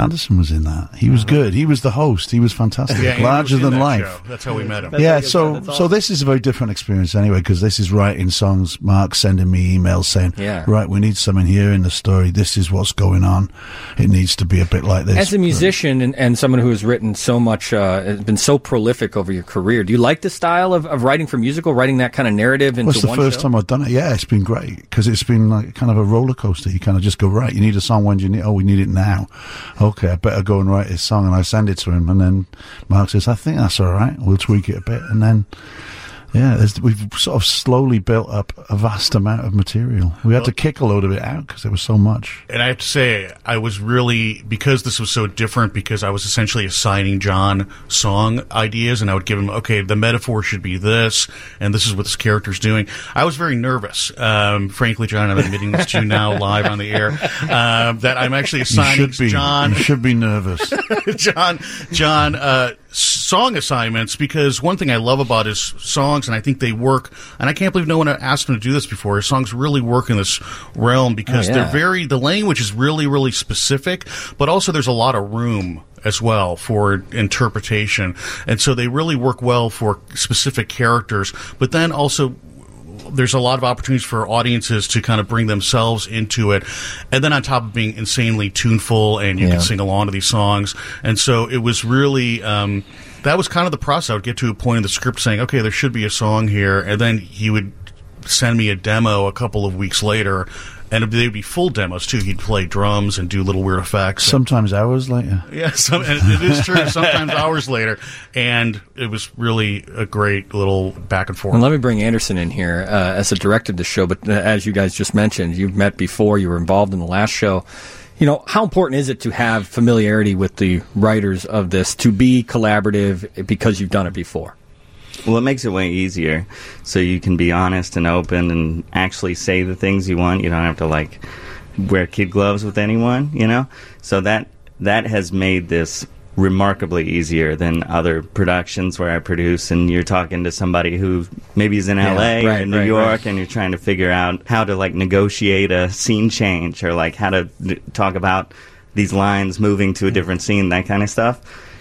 Anderson was in that. He was good. He was the host. He was fantastic. Yeah, larger was in than that life. show. That's how we met him. That's Yeah, like I so said, that's so awesome. this is a very different experience anyway, because this is writing songs. Mark sending me emails saying, Yeah. right, we need something here in the story. This is what's going on. It needs to be a bit like this. As a musician and, and someone who has written so much, uh, has been so prolific over your career, do you like the style of, of writing for musical, writing that kind of narrative into Well, it's the one first show? time I've done it. Yeah, it's been great because it's been like kind of a roller coaster. You kind of just go, right, you need a song. When do you need? Oh, we need it now. Okay, I better go and write this song, and I send it to him, and then Mark says, I think that's all right. We'll tweak it a bit, and then. Yeah, there's- we've sort of slowly built up a vast amount of material. We had to kick a load of it out because there was so much. And I have to say, I was really, because this was so different, because I was essentially assigning John song ideas, and I would give him, okay, the metaphor should be this, and this is what this character's doing. I was very nervous. Um, frankly, John, I'm admitting this to you now live on the air, uh, that I'm actually You assigning should be. John... You should be nervous. John, John, uh, song assignments, because one thing I love about his songs, and I think they work, and I can't believe no one asked him to do this before, his songs really work in this realm because Oh, yeah. they're very, the language is really, really specific, but also there's a lot of room as well for interpretation, and so they really work well for specific characters, but then also there's a lot of opportunities for audiences to kind of bring themselves into it. And then on top of being insanely tuneful, and you Yeah. can sing along to these songs. And so it was really, um, that was kind of the process. I would get to a point in the script saying, okay, there should be a song here. And then he would send me a demo a couple of weeks later. And they'd be full demos, too. He'd play drums and do little weird effects. Sometimes hours later. Yeah, some, and it is true. Sometimes hours later. And it was really a great little back and forth. And let me bring Anderson in here uh, as a director of the show. But uh, as you guys just mentioned, you've met before. You were involved in the last show. You know, how important is it to have familiarity with the writers of this, to be collaborative because you've done it before? Well, it makes it way easier, so you can be honest and open and actually say the things you want. You don't have to, like, wear kid gloves with anyone, you know? So that that has made this remarkably easier than other productions where I produce and you're talking to somebody who maybe is in Yeah, L A right, or in New right, York right. and you're trying to figure out how to, like, negotiate a scene change or, like, how to n- talk about these lines moving to a different scene, that kind of stuff.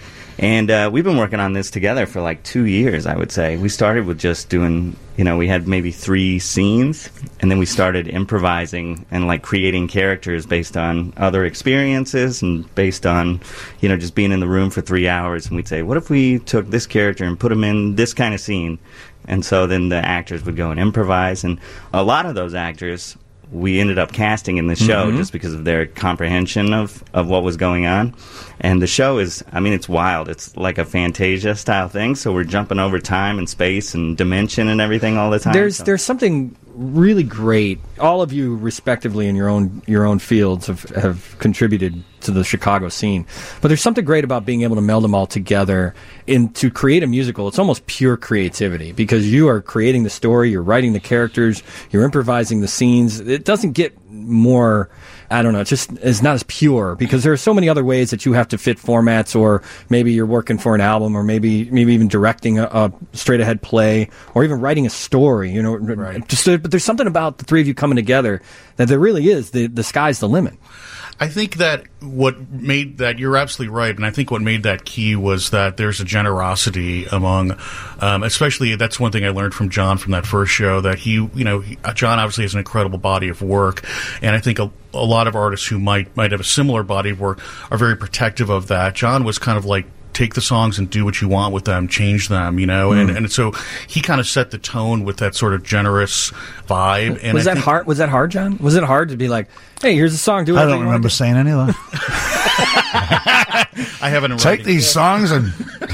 And uh, we've been working on this together for like two years, I would say. We started with just doing, you know, we had maybe three scenes, and then we started improvising and like creating characters based on other experiences and based on, you know, just being in the room for three hours. And we'd say, what if we took this character and put him in this kind of scene? And so then the actors would go and improvise. And a lot of those actors we ended up casting in the show Mm-hmm. just because of their comprehension of, of what was going on. And the show is, I mean, it's wild. It's like a Fantasia style thing, so we're jumping over time and space and dimension and everything all the time. There's so. there's something really great. All of you, respectively, in your own your own fields, have have contributed to the Chicago scene. But there's something great about being able to meld them all together and to create a musical. It's almost pure creativity because you are creating the story, you're writing the characters, you're improvising the scenes. It doesn't get more, I don't know, it's just it's not as pure because there are so many other ways that you have to fit formats, or maybe you're working for an album, or maybe maybe even directing a, a straight ahead play, or even writing a story. You know, right. Just uh, but there's something about the three of you coming together that there really is the the sky's the limit. I think that what made that, you're absolutely right, and I think what made that key was that there's a generosity among, um, especially, that's one thing I learned from John from that first show, that he, you know, he, John obviously has an incredible body of work, and I think a, a lot of artists who might might have a similar body of work are very protective of that. John was kind of like, take the songs and do what you want with them, change them, you know, mm. and and so he kind of set the tone with that sort of generous vibe. And was I that think, hard? Was that hard, John? Was it hard to be like, hey, here's a song, do it? I don't remember saying any of that. I haven't. Take writing. these songs and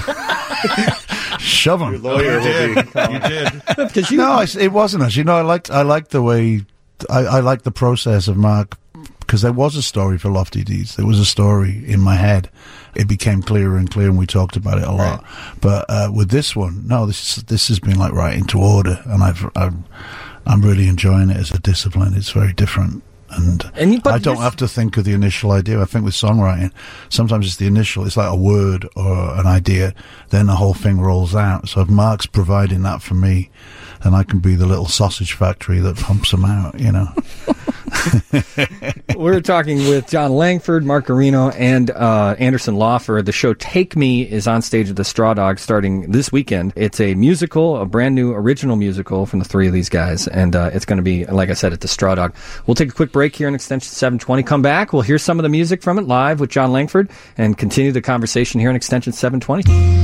shove them. Oh, you did. You did. Because you, No, it wasn't us. You know, I liked I liked the way I, I liked the process of Mark, because there was a story for Lofty Deeds. There was a story in my head. It became clearer and clearer, and we talked about it a lot. Right. But uh, with this one, no, this this has been like right into order, and I've, I've I'm really enjoying it as a discipline. It's very different. And, and you, I don't have to think of the initial idea. I think with songwriting, sometimes it's the initial, it's like a word or an idea, then the whole thing rolls out. So if Mark's providing that for me, and I can be the little sausage factory that pumps them out, you know. We're talking with John Langford, Mark Garino, and uh, Anderson Laufer. The show Take Me is on stage at the Straw Dog starting this weekend. It's a musical, a brand new original musical from the three of these guys, and uh, it's going to be, like I said, at the Straw Dog. We'll take a quick break here in Extension seven twenty. Come back. We'll hear some of the music from it live with John Langford and continue the conversation here in Extension seven twenty.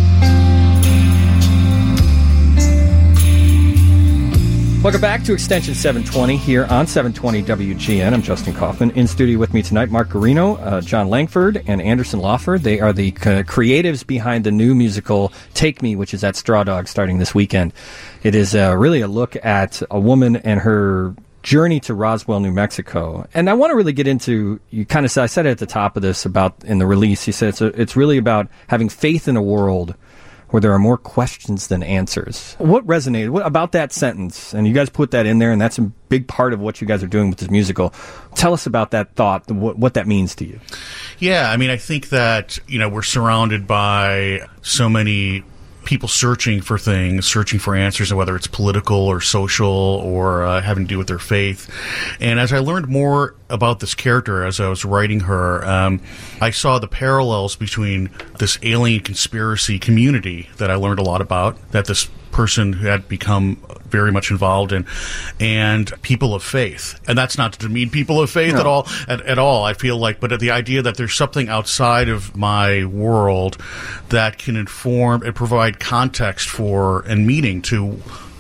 Welcome back to Extension seven twenty here on seven twenty W G N. I'm Justin Kaufman. In studio with me tonight, Mark Garino, uh, John Langford, and Anderson Laufer. They are the uh, creatives behind the new musical Take Me, which is at Straw Dog starting this weekend. It is uh, really a look at a woman and her journey to Roswell, New Mexico. And I want to really get into, you kind of said, I said it at the top of this about in the release, you said it's, a, it's really about having faith in a world where there are more questions than answers. What resonated what, about that sentence? And you guys put that in there, and that's a big part of what you guys are doing with this musical. Tell us about that thought, what, what that means to you. Yeah, I mean, I think that, you know, we're surrounded by so many people searching for things, searching for answers, whether it's political or social or uh, having to do with their faith. And as I learned more about this character as I was writing her, um, I saw the parallels between this alien conspiracy community that I learned a lot about, that this person who had become very much involved in, and people of faith. And that's not to demean people of faith no. at all, at, at all, I feel like, but the idea that there's something outside of my world that can inform and provide context for and meaning to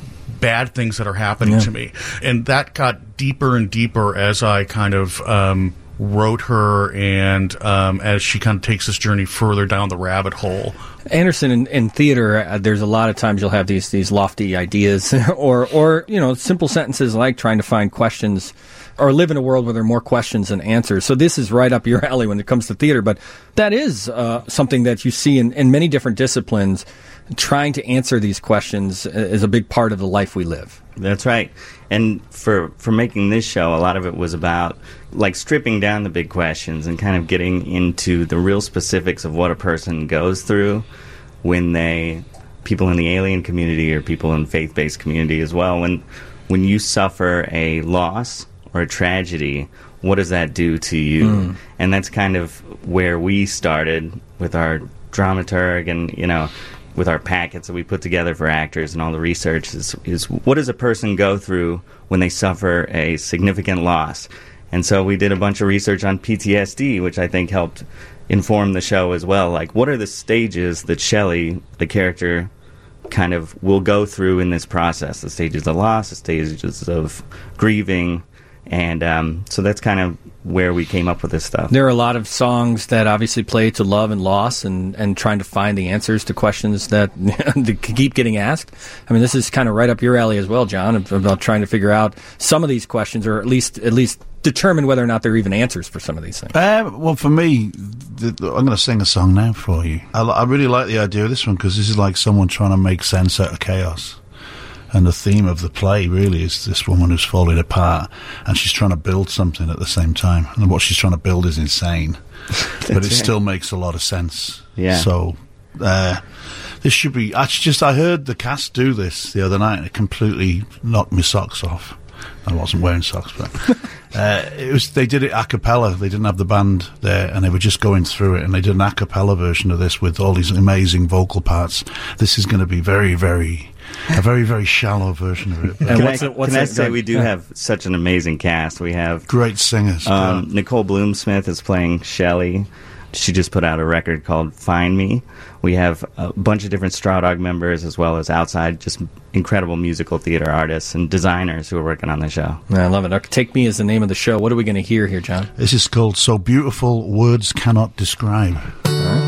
bad things that are happening yeah. to me. And that got deeper and deeper as I kind of um, wrote her, and um, as she kind of takes this journey further down the rabbit hole. Anderson, in, in theater, uh, there's a lot of times you'll have these these lofty ideas or, or, you know, simple sentences like trying to find questions or live in a world where there are more questions than answers. So this is right up your alley when it comes to theater, but that is uh, something that you see in, in many different disciplines. Trying to answer these questions is a big part of the life we live. That's right. And for for making this show, a lot of it was about like stripping down the big questions and kind of getting into the real specifics of what a person goes through when they, people in the alien community or people in faith-based community as well, when when you suffer a loss or a tragedy, what does that do to you? Mm. And that's kind of where we started with our dramaturg and, you know, with our packets that we put together for actors and all the research is, is what does a person go through when they suffer a significant loss? And so we did a bunch of research on P T S D, which I think helped inform the show as well. Like, what are the stages that Shelley, the character, kind of will go through in this process? The stages of loss, the stages of grieving. And um, so that's kind of where we came up with this stuff. There are a lot of songs that obviously play to love and loss and, and trying to find the answers to questions that, that keep getting asked. I mean, this is kind of right up your alley as well, John, about trying to figure out some of these questions, or at least at least determine whether or not there are even answers for some of these things. Uh, well, for me, the, the, I'm going to sing a song now for you. I, I really like the idea of this one because this is like someone trying to make sense out of chaos. And the theme of the play really is this woman who's falling apart, and she's trying to build something at the same time. And what she's trying to build is insane, but it right. still makes a lot of sense. Yeah. So uh, this should be. I just I heard the cast do this the other night, and it completely knocked my socks off. I wasn't wearing socks, but uh, it was. They did it a cappella. They didn't have the band there, and they were just going through it. And they did an a cappella version of this with all these amazing vocal parts. This is going to be very, very. A very, very shallow version of it. And what's I, it, what's can I say we do yeah. have such an amazing cast. We have great singers. Um, Nicole Bloomsmith is playing Shelley. She just put out a record called Find Me. We have a bunch of different Straw Dog members as well as outside just incredible musical theater artists and designers who are working on the show. I love it. Okay, Take Me is the name of the show. What are we going to hear here, John? This is called So Beautiful Words Cannot Describe. All right.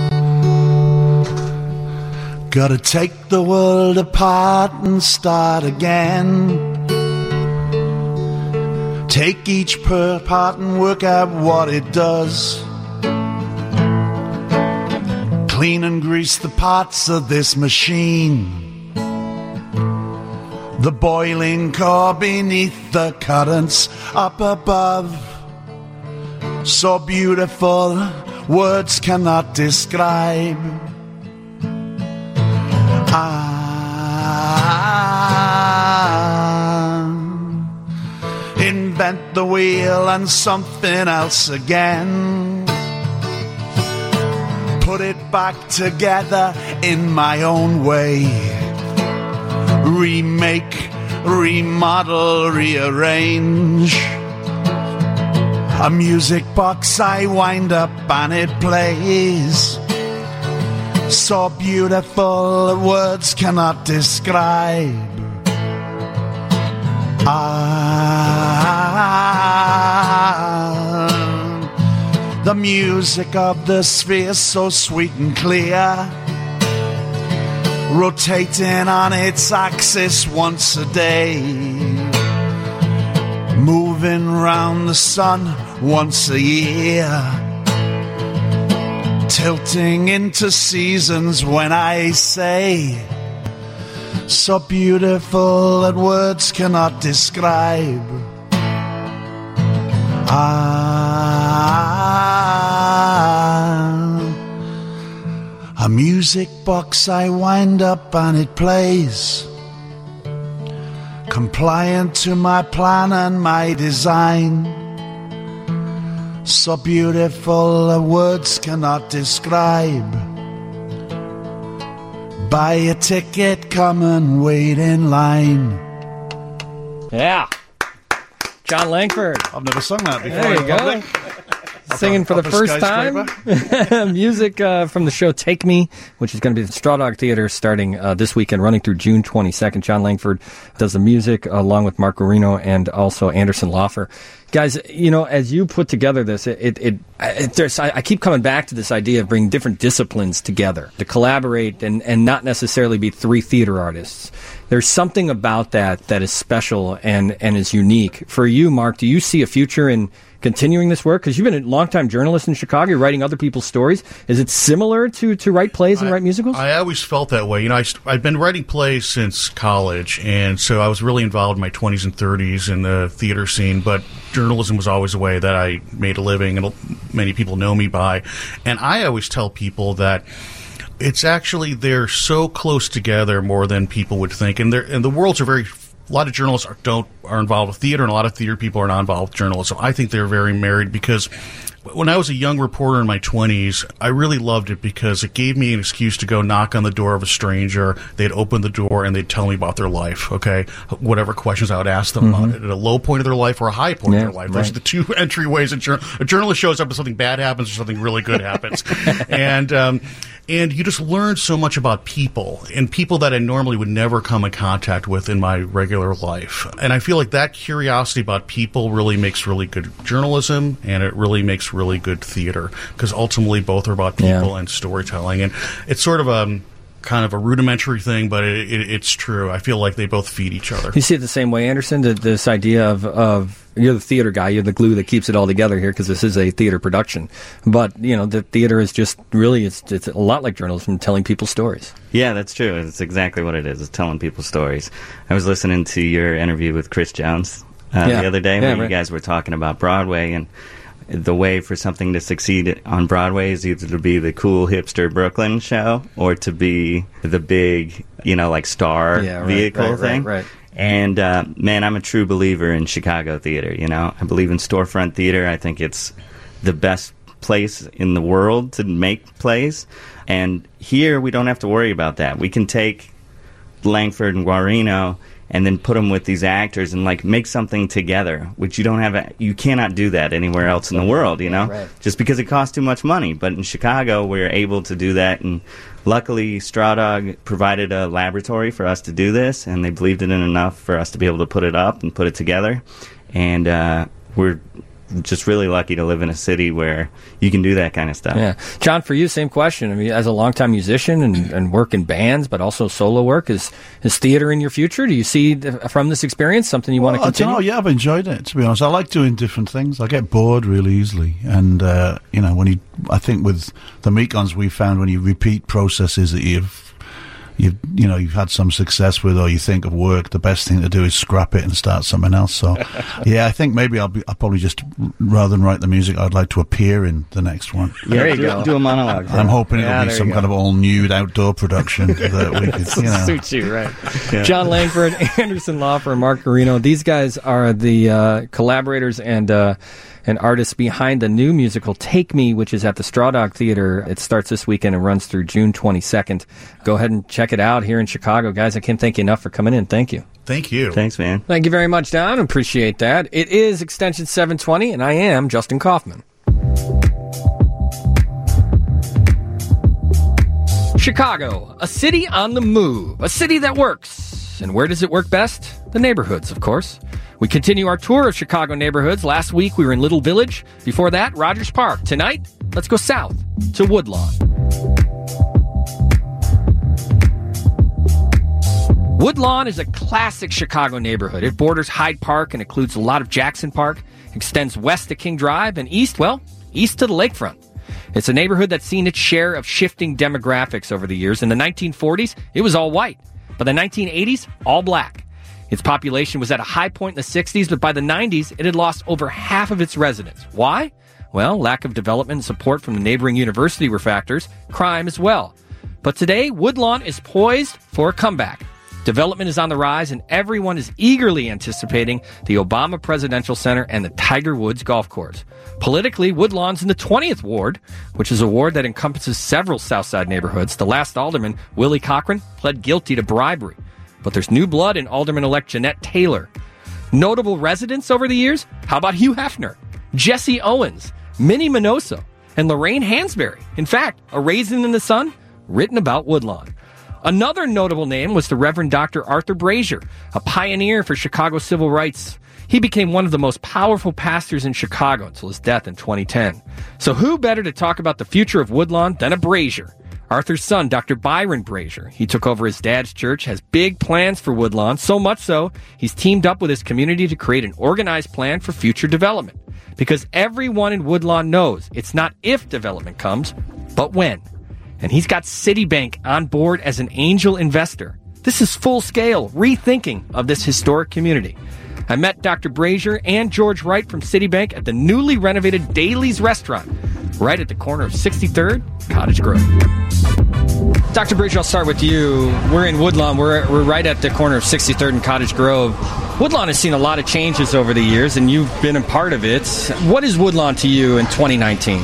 Gotta take the world apart and start again. Take each part apart and work out what it does. Clean and grease the parts of this machine. The boiling core beneath the currents up above. So beautiful, words cannot describe. Ah, reinvent the wheel and something else again. Put it back together in my own way. Remake, remodel, rearrange. A music box I wind up and it plays. So beautiful words cannot describe. Ah, the music of the sphere so sweet and clear, rotating on its axis once a day, moving round the sun once a year, tilting into seasons when I say, so beautiful that words cannot describe. Ah, a music box I wind up and it plays, compliant to my plan and my design. So beautiful that words cannot describe. Buy a ticket, come and wait in line. Yeah. John Langford. I've never sung that before. There you in go. public. Singing for the Up a first time. Music uh, from the show Take Me, which is going to be at the Straw Dog Theater starting uh, this weekend, running through June twenty-second. John Langford does the music along with Mark Guarino and also Anderson Laufer. Guys, you know, as you put together this, it, it, it, it there's, I, I keep coming back to this idea of bringing different disciplines together to collaborate and, and not necessarily be three theater artists. There's something about that that is special and, and is unique. For you, Mark, do you see a future in continuing this work? Because you've been a longtime journalist in Chicago, you're writing other people's stories. Is it similar to, to write plays and I, write musicals? I always felt that way. You know, I, I've been writing plays since college, and so I was really involved in my twenties and thirties in the theater scene, but journalism was always a way that I made a living, and many people know me by. And I always tell people that it's actually, they're so close together more than people would think, and, and the worlds are very... A lot of journalists are, don't are involved with theater, and a lot of theater people are not involved with journalism. I think they're very married because when I was a young reporter in my twenties, I really loved it because it gave me an excuse to go knock on the door of a stranger. They'd open the door and they'd tell me about their life, okay? Whatever questions I would ask them mm-hmm. about it, at a low point of their life or a high point yeah, of their life. Right. Those are the two entryways. A, jur- a journalist shows up and something bad happens or something really good happens. and... Um, And you just learn so much about people, and people that I normally would never come in contact with in my regular life. And I feel like that curiosity about people really makes really good journalism, and it really makes really good theater, because ultimately both are about people yeah. and storytelling. And it's sort of a kind of a rudimentary thing, but it, it, it's true. I feel like they both feed each other. You see it the same way, Anderson? This idea of, of you're the theater guy, you're the glue that keeps it all together here, because this is a theater production. But, you know, the theater is just really, it's, it's a lot like journalism, telling people stories. Yeah, that's true. It's exactly what it is. It's telling people stories. I was listening to your interview with Chris Jones uh, yeah. the other day, yeah, where right. you guys were talking about Broadway, and the way for something to succeed on Broadway is either to be the cool hipster Brooklyn show or to be the big, you know, like star yeah, right, vehicle right, thing. Right, right. And, uh, man, I'm a true believer in Chicago theater, you know. I believe in storefront theater. I think it's the best place in the world to make plays. And here we don't have to worry about that. We can take Langford and Guarino and then put them with these actors and like make something together, which you don't have. A, you cannot do that anywhere else in the world, you know, right. just because it costs too much money. But in Chicago, we're able to do that, and luckily, Straw Dog provided a laboratory for us to do this, and they believed in it enough for us to be able to put it up and put it together. And uh, we're just really lucky to live in a city where you can do that kind of stuff. Yeah, John, for you, same question. I mean, as a longtime musician and, and work in bands, but also solo work, is is theater in your future? Do you see th- from this experience something you well, want to continue? I don't know. Yeah, I've enjoyed it. To be honest, I like doing different things. I get bored really easily, and uh, you know, when you, I think with the Mekons, we found when you repeat processes that you've you've you know you've had some success with, or you think of work, the best thing to do is scrap it and start something else. So, yeah, I think maybe I'll be I'll probably just, rather than write the music, I'd like to appear in the next one. Yeah, There you do, go. do a monologue. I'm hoping it'll Yeah, be there some you kind go. of all nude outdoor production that we could, you know. Suits you, right? John Langford, Anderson Law Firm, Mark Garino. These guys are the uh, collaborators and uh, and artists behind the new musical Take Me, which is at the Straw Dog Theater. It starts this weekend and runs through June twenty-second. Go ahead and check it out here in Chicago. Guys, I can't thank you enough for coming in. Thank you. Thank you. Thanks, man. Thank you very much, Don. Appreciate that. It is Extension seven twenty, and I am Justin Kaufman. Chicago, a city on the move, a city that works. And where does it work best? The neighborhoods, of course. We continue our tour of Chicago neighborhoods. Last week, we were in Little Village. Before that, Rogers Park. Tonight, let's go south to Woodlawn. Woodlawn is a classic Chicago neighborhood. It borders Hyde Park and includes a lot of Jackson Park, extends west to King Drive, and east, well, east to the lakefront. It's a neighborhood that's seen its share of shifting demographics over the years. In the nineteen forties, it was all white. By the nineteen eighties, all black. Its population was at a high point in the sixties, but by the nineties, it had lost over half of its residents. Why? Well, lack of development and support from the neighboring university were factors, crime as well. But today, Woodlawn is poised for a comeback. Development is on the rise, and everyone is eagerly anticipating the Obama Presidential Center and the Tiger Woods Golf Course. Politically, Woodlawn's in the twentieth Ward, which is a ward that encompasses several Southside neighborhoods. The last alderman, Willie Cochran, pled guilty to bribery. But there's new blood in Alderman-elect Jeanette Taylor. Notable residents over the years? How about Hugh Hefner, Jesse Owens, Minnie Minoso, and Lorraine Hansberry? In fact, A Raisin in the Sun, written about Woodlawn. Another notable name was the Reverend Doctor Arthur Brazier, a pioneer for Chicago civil rights. He became one of the most powerful pastors in Chicago until his death in twenty ten. So who better to talk about the future of Woodlawn than a Brazier? Arthur's son, Doctor Byron Brazier. He took over his dad's church, has big plans for Woodlawn, so much so, he's teamed up with his community to create an organized plan for future development. Because everyone in Woodlawn knows it's not if development comes, but when. And he's got Citibank on board as an angel investor. This is full-scale rethinking of this historic community. I met Doctor Brazier and George Wright from Citibank at the newly renovated Daly's Restaurant, right at the corner of sixty-third, Cottage Grove. Doctor Brazier, I'll start with you. We're in Woodlawn. We're, we're right at the corner of sixty-third and Cottage Grove. Woodlawn has seen a lot of changes over the years, and you've been a part of it. What is Woodlawn to you in twenty nineteen?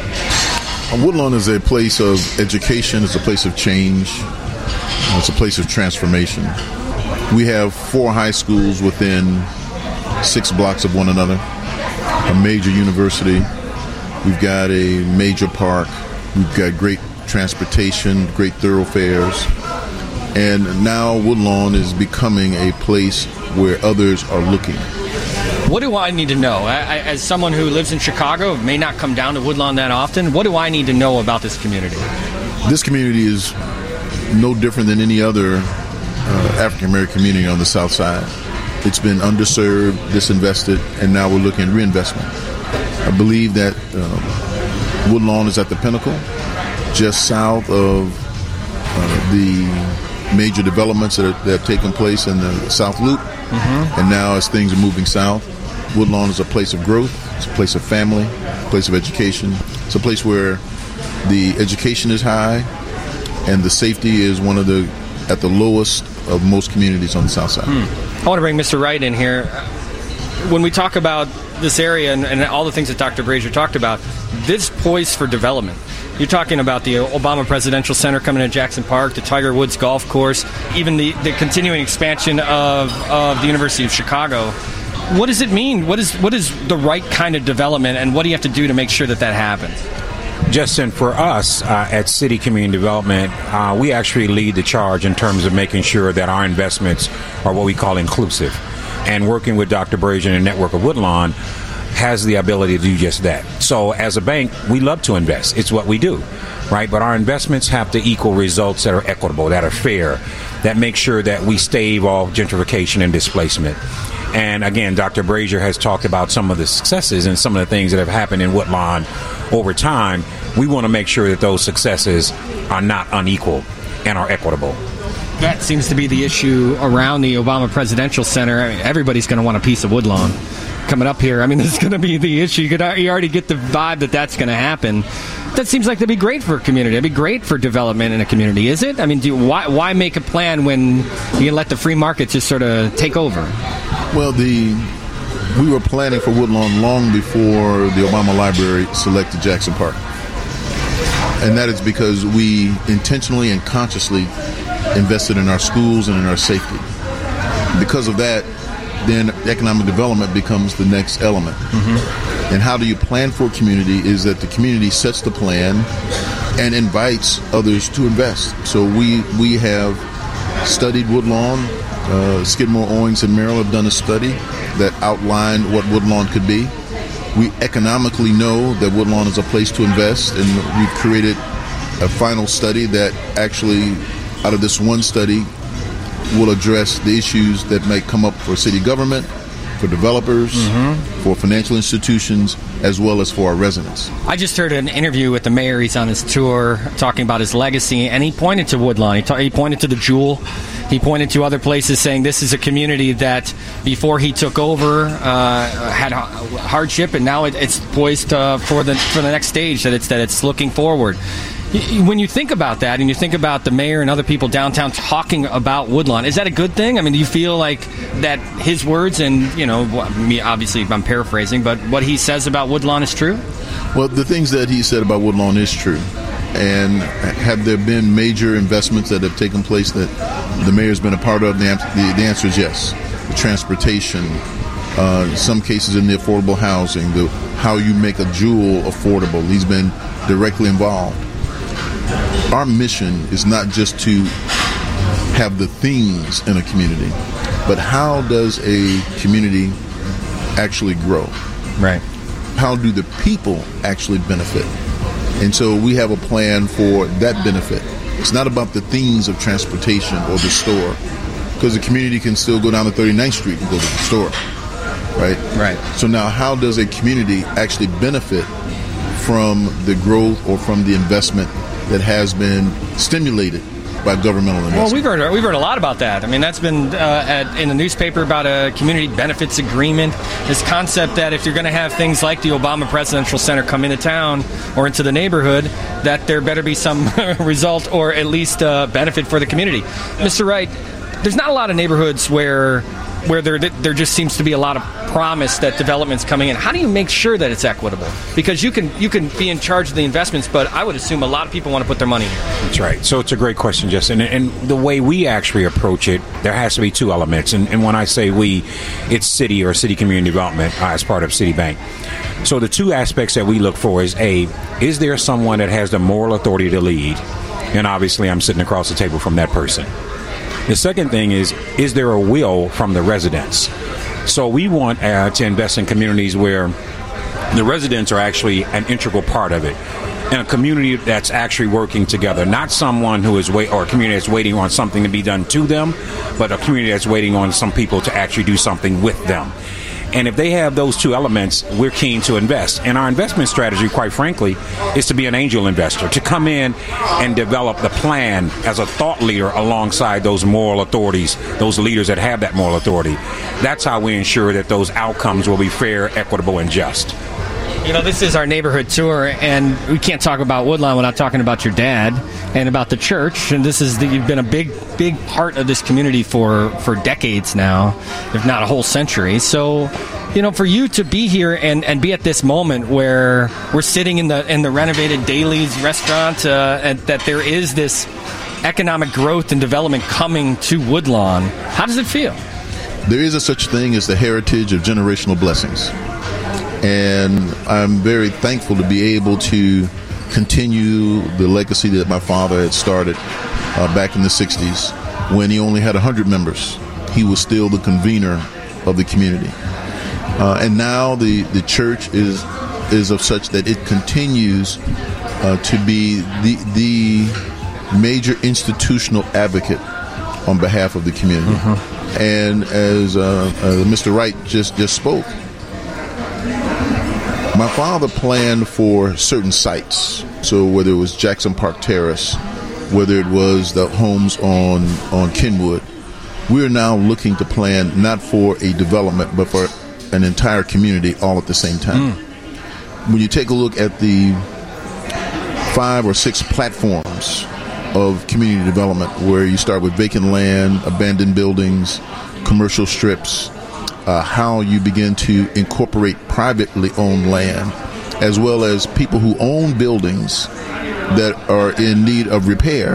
Woodlawn is a place of education. It's a place of change. It's a place of transformation. We have four high schools within six blocks of one another, a major university. We've got a major park. We've got great transportation, great thoroughfares. And now Woodlawn is becoming a place where others are looking. What do I need to know? I, I, as someone who lives in Chicago, may not come down to Woodlawn that often, what do I need to know about this community? This community is no different than any other uh, African-American community on the South Side. It's been underserved, disinvested, and now we're looking at reinvestment. I believe that uh, Woodlawn is at the pinnacle, just south of uh, the major developments that, are, that have taken place in the South Loop. Mm-hmm. And now as things are moving south, Woodlawn is a place of growth, it's a place of family, a place of education. It's a place where the education is high and the safety is one of the, at the lowest of most communities on the South Side. Hmm. I want to bring Mister Wright in here. When we talk about this area and, and all the things that Doctor Brazier talked about, this poised for development. You're talking about the Obama Presidential Center coming to Jackson Park, the Tiger Woods Golf Course, even the, the continuing expansion of, of the University of Chicago. What does it mean? What is what is the right kind of development, and what do you have to do to make sure that that happens? Justin, for us uh, at City Community Development, uh, we actually lead the charge in terms of making sure that our investments are what we call inclusive. And working with Doctor Brazier and the Network of Woodlawn has the ability to do just that. So as a bank, we love to invest. It's what we do, right? But our investments have to equal results that are equitable, that are fair, that make sure that we stave off gentrification and displacement. And again, Doctor Brazier has talked about some of the successes and some of the things that have happened in Woodlawn over time. We want to make sure that those successes are not unequal and are equitable. that seems to be the issue around the Obama Presidential Center. I mean, everybody's going to want a piece of Woodlawn coming up here. I mean, this is going to be the issue. You, could, you already get the vibe that that's going to happen. That seems like that'd be great for a community. It'd be great for development in a community, is it? I mean, do you, why why make a plan when you can let the free market just sort of take over? Well, the we were planning for Woodlawn long before the Obama Library selected Jackson Park. And that is because we intentionally and consciously invested in our schools and in our safety. Because of that, then economic development becomes the next element. Mm-hmm. And how do you plan for a community is that the community sets the plan and invites others to invest. So we we have studied Woodlawn. Uh, Skidmore, Owings, and Merrill have done a study that outlined what Woodlawn could be. We economically know that Woodlawn is a place to invest, and we've created a final study that actually, out of this one study, will address the issues that may come up for city government, for developers, mm-hmm. for financial institutions, as well as for our residents. I just heard an interview with the mayor. He's on his tour talking about his legacy, and he pointed to Woodlawn. He, ta- he pointed to the Jewel. He pointed to other places, saying this is a community that before he took over uh, had hardship, and now it, it's poised uh, for the for the next stage. That it's that it's looking forward. When you think about that, and you think about the mayor and other people downtown talking about Woodlawn, is that a good thing? I mean, do you feel like that his words and, you know, me obviously I'm paraphrasing, but what he says about Woodlawn is true? Well, the things that he said about Woodlawn is true. And have there been major investments that have taken place that the mayor's been a part of? The, the, the answer is yes. The transportation, uh, in some cases in the affordable housing, the how you make a jewel affordable. He's been directly involved. Our mission is not just to have the things in a community, but how does a community actually grow? Right. How do the people actually benefit? And so we have a plan for that benefit. It's not about the things of transportation or the store, because the community can still go down to thirty-ninth Street and go to the store, right? Right. So now how does a community actually benefit from the growth or from the investment that has been stimulated by governmental investment? Well, we've heard we've heard a lot about that. I mean, that's been uh, at, in the newspaper about a community benefits agreement. This concept that if you're going to have things like the Obama Presidential Center come into town or into the neighborhood, that there better be some result or at least uh, benefit for the community. Mister Wright, there's not a lot of neighborhoods where where there there just seems to be a lot of promise that development's coming in. How do you make sure that it's equitable? Because you can you can be in charge of the investments, but I would assume a lot of people want to put their money here. That's right. So it's a great question, Justin. And, and the way we actually approach it, there has to be two elements. And, and when I say we, it's city or city community development uh, as part of Citibank. So the two aspects that we look for is, A, is there someone that has the moral authority to lead? And obviously I'm sitting across the table from that person. The second thing is, is there a will from the residents? So we want uh, to invest in communities where the residents are actually an integral part of it, and a community that's actually working together, not someone who is wait or a community that's waiting on something to be done to them, but a community that's waiting on some people to actually do something with them. And if they have those two elements, we're keen to invest. And our investment strategy, quite frankly, is to be an angel investor, to come in and develop the plan as a thought leader alongside those moral authorities, those leaders that have that moral authority. That's how we ensure that those outcomes will be fair, equitable, and just. You know, this is our neighborhood tour, and we can't talk about Woodlawn without talking about your dad and about the church. And this is the, you've been a big, big part of this community for, for decades now, if not a whole century. So, you know, for you to be here and, and be at this moment where we're sitting in the in the renovated Daly's restaurant, uh, and that there is this economic growth and development coming to Woodlawn, how does it feel? There is a such thing as the heritage of generational blessings. And I'm very thankful to be able to continue the legacy that my father had started uh, back in the sixties when he only had one hundred members. He was still the convener of the community. Uh, and now the, the church is is of such that it continues uh, to be the, the major institutional advocate on behalf of the community. Mm-hmm. And as uh, uh, Mister Wright just, just spoke, my father planned for certain sites. So whether it was Jackson Park Terrace whether it was the homes on, on Kenwood, we're now looking to plan not for a development, but for an entire community all at the same time. Mm. When you take a look at the five or six platforms of community development, where you start with vacant land, abandoned buildings, commercial strips, uh, how you begin to incorporate privately owned land, as well as people who own buildings that are in need of repair,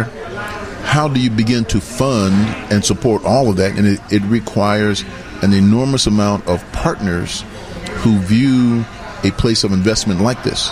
how do you begin to fund and support all of that? And it, it requires an enormous amount of partners who view a place of investment like this.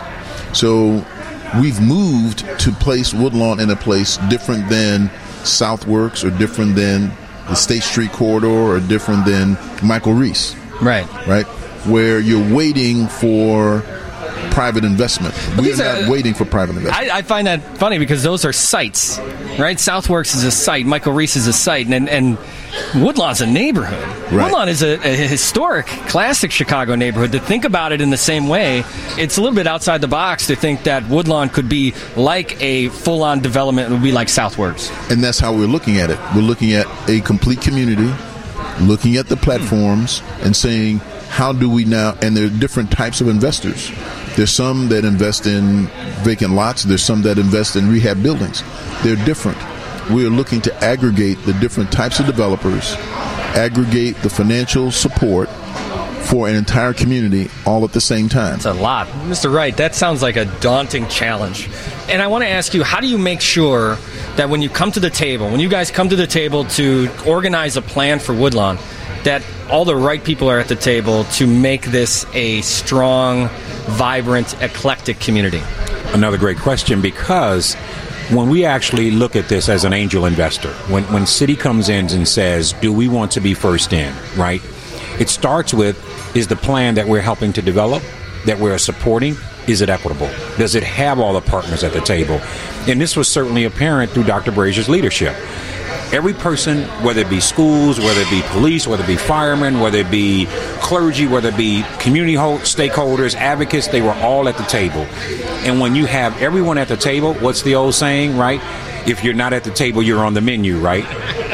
So we've moved to place Woodlawn in a place different than Southworks, or different than the State Street corridor, or different than Michael Reese. Right. Right? Where you're waiting for private investment. We're not are, waiting for private investment. I, I find that funny because those are sites, right? Southworks is a site. Michael Reese is a site. And, and Woodlawn's a neighborhood. Right. Woodlawn is a, a historic, classic Chicago neighborhood. To think about it in the same way, it's a little bit outside the box to think that Woodlawn could be like a full-on development. It would be like Southworks. And that's how we're looking at it. We're looking at a complete community, looking at the platforms, hmm. and saying, how do we now, and there are different types of investors. There's some that invest in vacant lots. There's some that invest in rehab buildings. They're different. We're looking to aggregate the different types of developers, aggregate the financial support for an entire community all at the same time. That's a lot. Mister Wright, that sounds like a daunting challenge. And I want to ask you, how do you make sure that when you come to the table, when you guys come to the table to organize a plan for Woodlawn, that all the right people are at the table to make this a strong, vibrant, eclectic community? Another great question, because when we actually look at this as an angel investor, when when Citi comes in and says, do we want to be first in, right? It starts with, is the plan that we're helping to develop, that we're supporting, is it equitable? Does it have all the partners at the table? And this was certainly apparent through Doctor Brazier's leadership. Every person, whether it be schools, whether it be police, whether it be firemen, whether it be clergy, whether it be community stakeholders, advocates, they were all at the table. And when you have everyone at the table, what's the old saying, right? If you're not at the table, you're on the menu, right?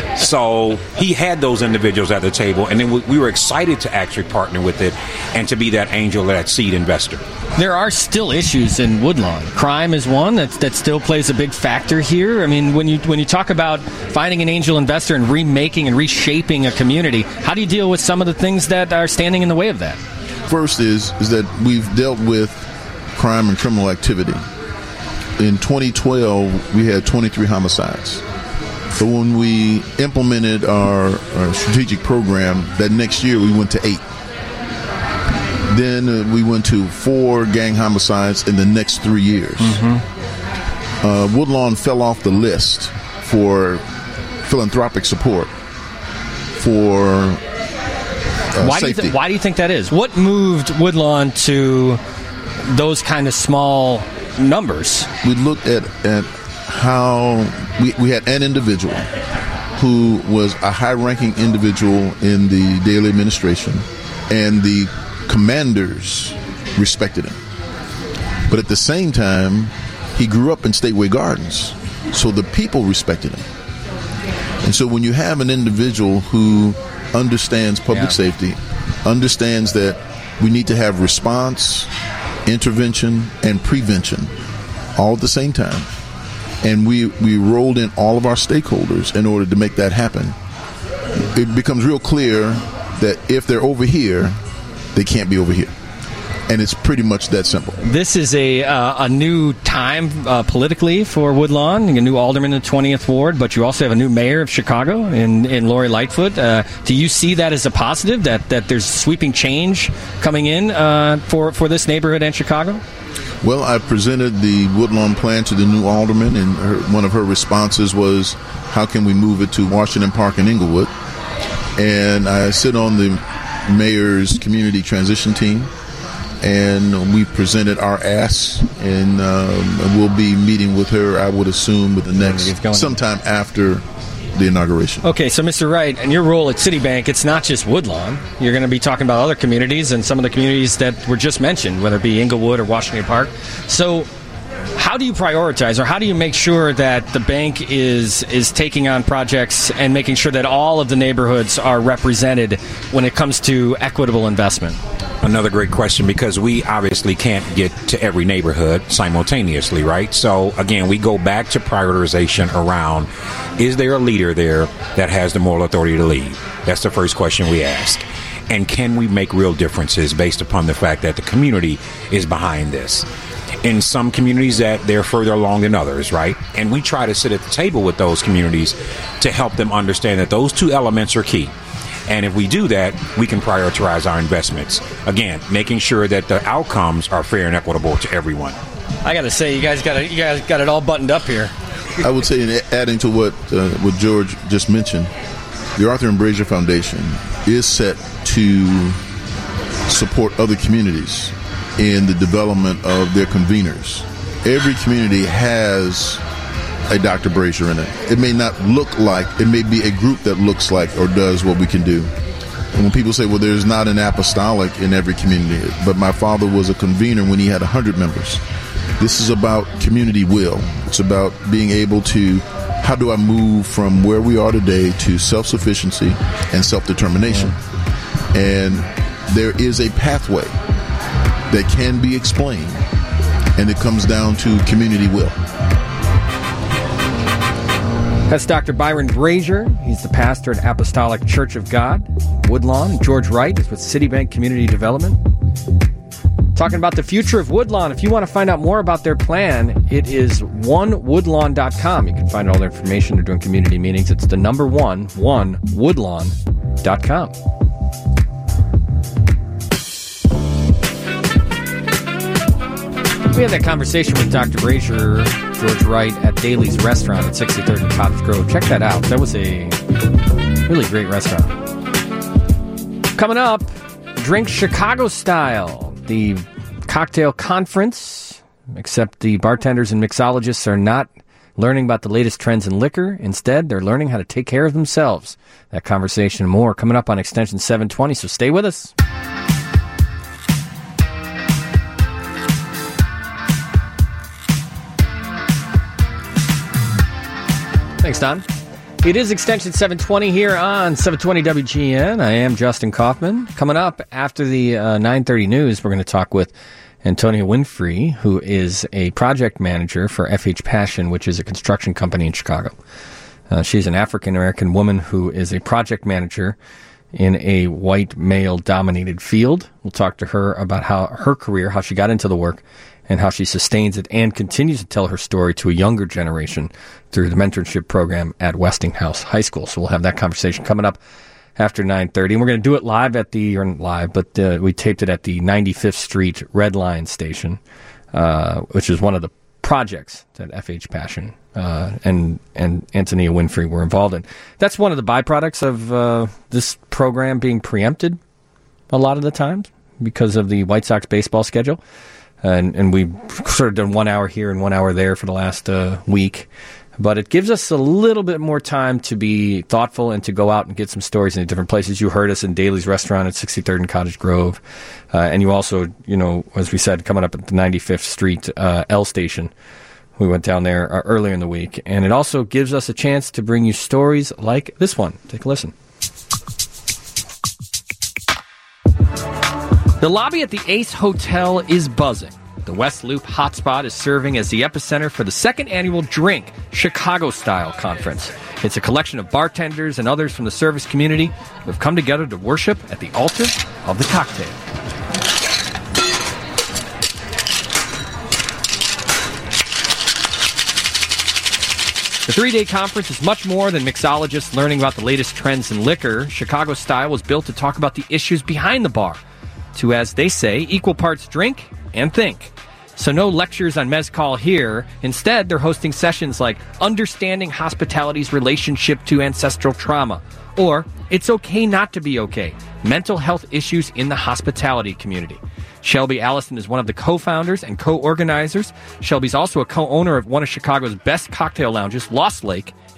So he had those individuals at the table, and then we were excited to actually partner with it and to be that angel, that seed investor. There are still issues in Woodlawn. Crime is one that that still plays a big factor here. I mean, when you when you talk about finding an angel investor and remaking and reshaping a community, how do you deal with some of the things that are standing in the way of that? First is is that we've dealt with crime and criminal activity. In twenty twelve, we had twenty-three homicides. But when we implemented our, our strategic program, that next year we went to eight. Then uh, we went to four gang homicides in the next three years. Mm-hmm. Uh, Woodlawn fell off the list for philanthropic support, for uh, why safety. Do you th- why do you think that is? What moved Woodlawn to those kind of small numbers? We looked at, at how we, we had an individual who was a high-ranking individual in the daily administration, and the commanders respected him. But at the same time, he grew up in Stateway Gardens, so the people respected him. And so when you have an individual who understands public yeah. safety, understands that we need to have response, intervention, and prevention all at the same time, and we, we rolled in all of our stakeholders in order to make that happen, it becomes real clear that if they're over here, they can't be over here. And it's pretty much that simple. This is a uh, a new time uh, politically for Woodlawn, a new alderman in the twentieth Ward, but you also have a new mayor of Chicago in, in Lori Lightfoot. Uh, do you see that as a positive, that, that there's sweeping change coming in uh, for, for this neighborhood and Chicago? Well, I presented the Woodlawn plan to the new alderman, and her, one of her responses was, how can we move it to Washington Park and Inglewood? And I sit on the mayor's community transition team, and we presented our ask, and um, we'll be meeting with her, I would assume, with the next, sometime after the inauguration. Okay, so Mister Wright, in your role at Citibank, it's not just Woodlawn. You're going to be talking about other communities and some of the communities that were just mentioned, whether it be Inglewood or Washington Park. So how How do you prioritize, or how do you make sure that the bank is is taking on projects and making sure that all of the neighborhoods are represented when it comes to equitable investment? Another great question, because we obviously can't get to every neighborhood simultaneously, right? So, again, we go back to prioritization around, is there a leader there that has the moral authority to lead? That's the first question we ask. And can we make real differences based upon the fact that the community is behind this? In some communities that they're further along than others, right? And we try to sit at the table with those communities to help them understand that those two elements are key. And if we do that, we can prioritize our investments. Again, making sure that the outcomes are fair and equitable to everyone. I got to say, you guys got it. You guys got it all buttoned up here. I would say, in adding to what uh, what George just mentioned, the Arthur M. Brazier Foundation is set to support other communities in the development of their conveners. Every community has a Doctor Brazier in it. It may not look like, it may be a group that looks like or does what we can do. And when people say, well, there's not an apostolic in every community, but my father was a convener when he had one hundred members. This is about community will. It's about being able to, how do I move from where we are today to self-sufficiency and self-determination? And there is a pathway that can be explained, and it comes down to community will. That's Doctor Byron Brazier. He's the pastor at Apostolic Church of God, Woodlawn. George Wright is with Citibank Community Development. Talking about the future of Woodlawn. If you want to find out more about their plan, it is one woodlawn dot com. You can find all their information. They're doing community meetings. It's the number one, one woodlawn dot com. We had that conversation with Doctor Brazier, George Wright, at Daly's Restaurant at sixty-third and Cottage Grove. Check that out. That was a really great restaurant. Coming up, Drink Chicago Style, the cocktail conference, except the bartenders and mixologists are not learning about the latest trends in liquor. Instead, they're learning how to take care of themselves. That conversation and more coming up on Extension seven twenty, so stay with us. Thanks, Don. It is Extension seven twenty here on seven twenty W G N. I am Justin Kaufman. Coming up after the uh, nine thirty news, we're going to talk with Antonia Winfrey, who is a project manager for F H Passion, which is a construction company in Chicago. Uh, she's an African-American woman who is a project manager in a white male-dominated field. We'll talk to her about how her career, how she got into the work, and how she sustains it and continues to tell her story to a younger generation through the mentorship program at Westinghouse High School. So we'll have that conversation coming up after nine thirty. And we're going to do it live at the, or not live, but uh, we taped it at the ninety-fifth Street Red Line station, uh, which is one of the projects that F H Passion uh, and, and Antonia Winfrey were involved in. That's one of the byproducts of uh, this program being preempted a lot of the times because of the White Sox baseball schedule. And, and we've sort of done one hour here and one hour there for the last uh, week. But it gives us a little bit more time to be thoughtful and to go out and get some stories in different places. You heard us in Daly's Restaurant at sixty-third and Cottage Grove. Uh, and you also, you know, as we said, coming up at the ninety-fifth Street uh, L Station. We went down there uh, earlier in the week. And it also gives us a chance to bring you stories like this one. Take a listen. The lobby at the Ace Hotel is buzzing. The West Loop hotspot is serving as the epicenter for the second annual Drink Chicago Style Conference. It's a collection of bartenders and others from the service community who have come together to worship at the altar of the cocktail. The three-day conference is much more than mixologists learning about the latest trends in liquor. Chicago Style was built to talk about the issues behind the bar, to, as they say, equal parts drink and think. So no lectures on mezcal here. Instead, they're hosting sessions like Understanding Hospitality's Relationship to Ancestral Trauma, or It's Okay Not to Be Okay, Mental Health Issues in the Hospitality Community. Shelby Allison is one of the co-founders and co-organizers. Shelby's also a co-owner of one of Chicago's best cocktail lounges, Lost Lake,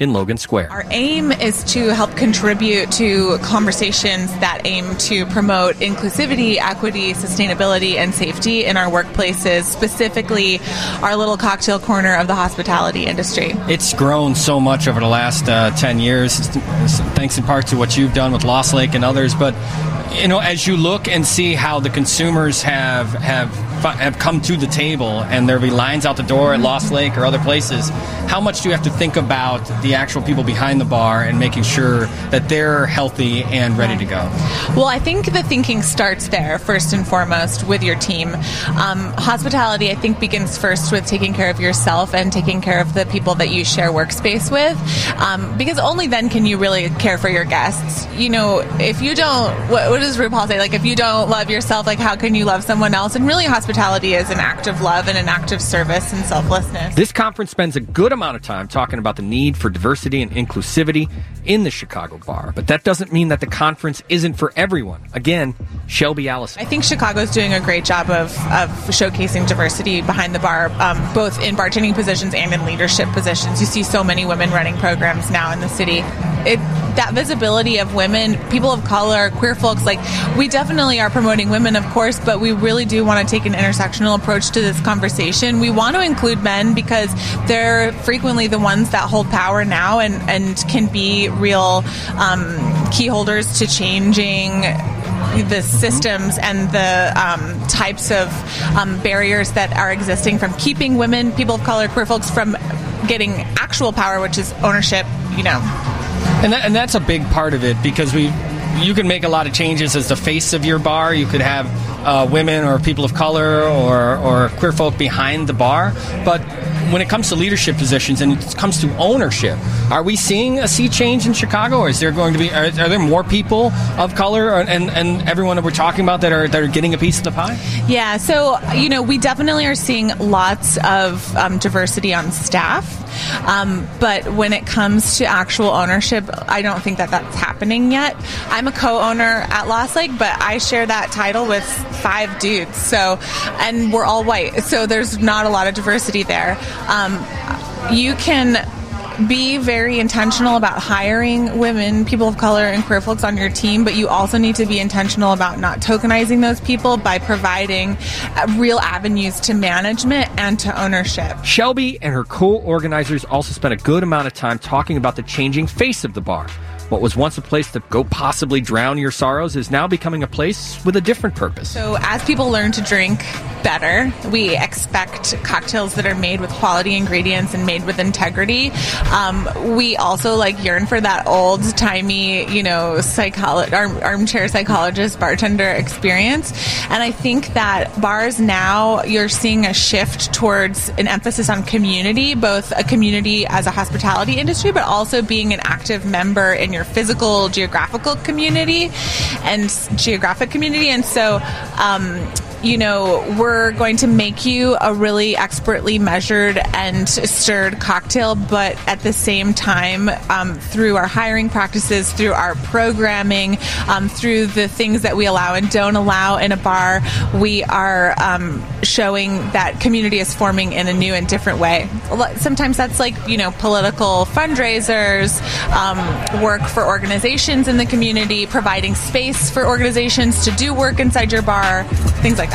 in Logan Square. Our aim is to help contribute to conversations that aim to promote inclusivity, equity, sustainability, and safety in our workplaces, specifically our little cocktail corner of the hospitality industry. It's grown so much over the last uh, ten years, thanks in part to what you've done with Lost Lake and others. But, you know, as you look and see how the consumers have have have come to the table and there'll be lines out the door at Lost Lake or other places, how much do you have to think about the actual people behind the bar and making sure that they're healthy and ready to go? Well, I think the thinking starts there, first and foremost, with your team. Um, hospitality, I think, begins first with taking care of yourself and taking care of the people that you share workspace with, um, because only then can you really care for your guests. You know, if you don't, what, what does RuPaul say? Like, if you don't love yourself, like, how can you love someone else? And really, hospitality is an act of love and an act of service and selflessness. This conference spends a good amount of time talking about the need for diversity and inclusivity in the Chicago bar, but that doesn't mean that the conference isn't for everyone. Again, Shelby Allison. I think Chicago's doing a great job of, of showcasing diversity behind the bar, um, both in bartending positions and in leadership positions. You see so many women running programs now in the city. It, that visibility of women, people of color, queer folks, like, we definitely are promoting women, of course, but we really do want to take an intersectional approach to this conversation. We want to include men because they're frequently the ones that hold power now and, and can be real um, key holders to changing the systems and the um, types of um, barriers that are existing from keeping women, people of color, queer folks from getting actual power, which is ownership, you know. And that, and that's a big part of it, because we you can make a lot of changes as the face of your bar. You could have uh, women or people of color or, or queer folk behind the bar. But when it comes to leadership positions and it comes to ownership, are we seeing a sea change in Chicago? Or is there going to be, are, are there more people of color and, and everyone that we're talking about that are, that are getting a piece of the pie? Yeah, so, you know, we definitely are seeing lots of um, diversity on staff. Um, but when it comes to actual ownership, I don't think that that's happening yet. I'm a co-owner at Lost Lake, but I share that title with five dudes. So, and we're all white, so there's not a lot of diversity there. Um, you can be very intentional about hiring women, people of color, and queer folks on your team, but you also need to be intentional about not tokenizing those people by providing real avenues to management and to ownership. Shelby and her co-organizers also spent a good amount of time talking about the changing face of the bar. What was once a place to go possibly drown your sorrows is now becoming a place with a different purpose. So as people learn to drink better, we expect cocktails that are made with quality ingredients and made with integrity. Um, we also like yearn for that old-timey, you know, psycholo- arm- armchair psychologist bartender experience. And I think that bars now, you're seeing a shift towards an emphasis on community, both a community as a hospitality industry, but also being an active member in your physical, geographical community and geographic community. And so, um, you know, we're going to make you a really expertly measured and stirred cocktail, but at the same time, um, through our hiring practices, through our programming, um, through the things that we allow and don't allow in a bar, we are um, showing that community is forming in a new and different way. Sometimes that's like, you know, political fundraisers, um, work for organizations in the community, providing space for organizations to do work inside your bar, things like that.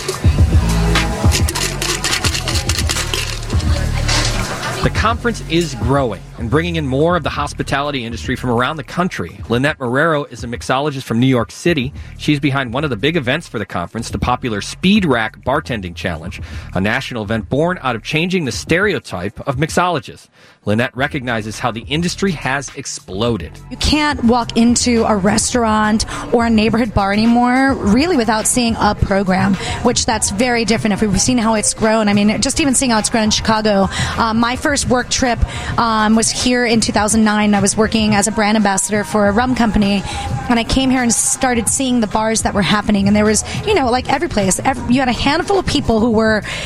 The conference is growing and bringing in more of the hospitality industry from around the country. Lynette Marrero is a mixologist from New York City. She's behind one of the big events for the conference, the popular Speed Rack Bartending Challenge, a national event born out of changing the stereotype of mixologists. Lynette recognizes how the industry has exploded. You can't walk into a restaurant or a neighborhood bar anymore, really, without seeing a program, which that's very different if we've seen how it's grown. I mean, just even seeing how it's grown in Chicago. Um, my first work trip um, was here in two thousand nine. I was working as a brand ambassador for a rum company, and I came here and started seeing the bars that were happening. And there was, you know, like every place, every, you had a handful of people who were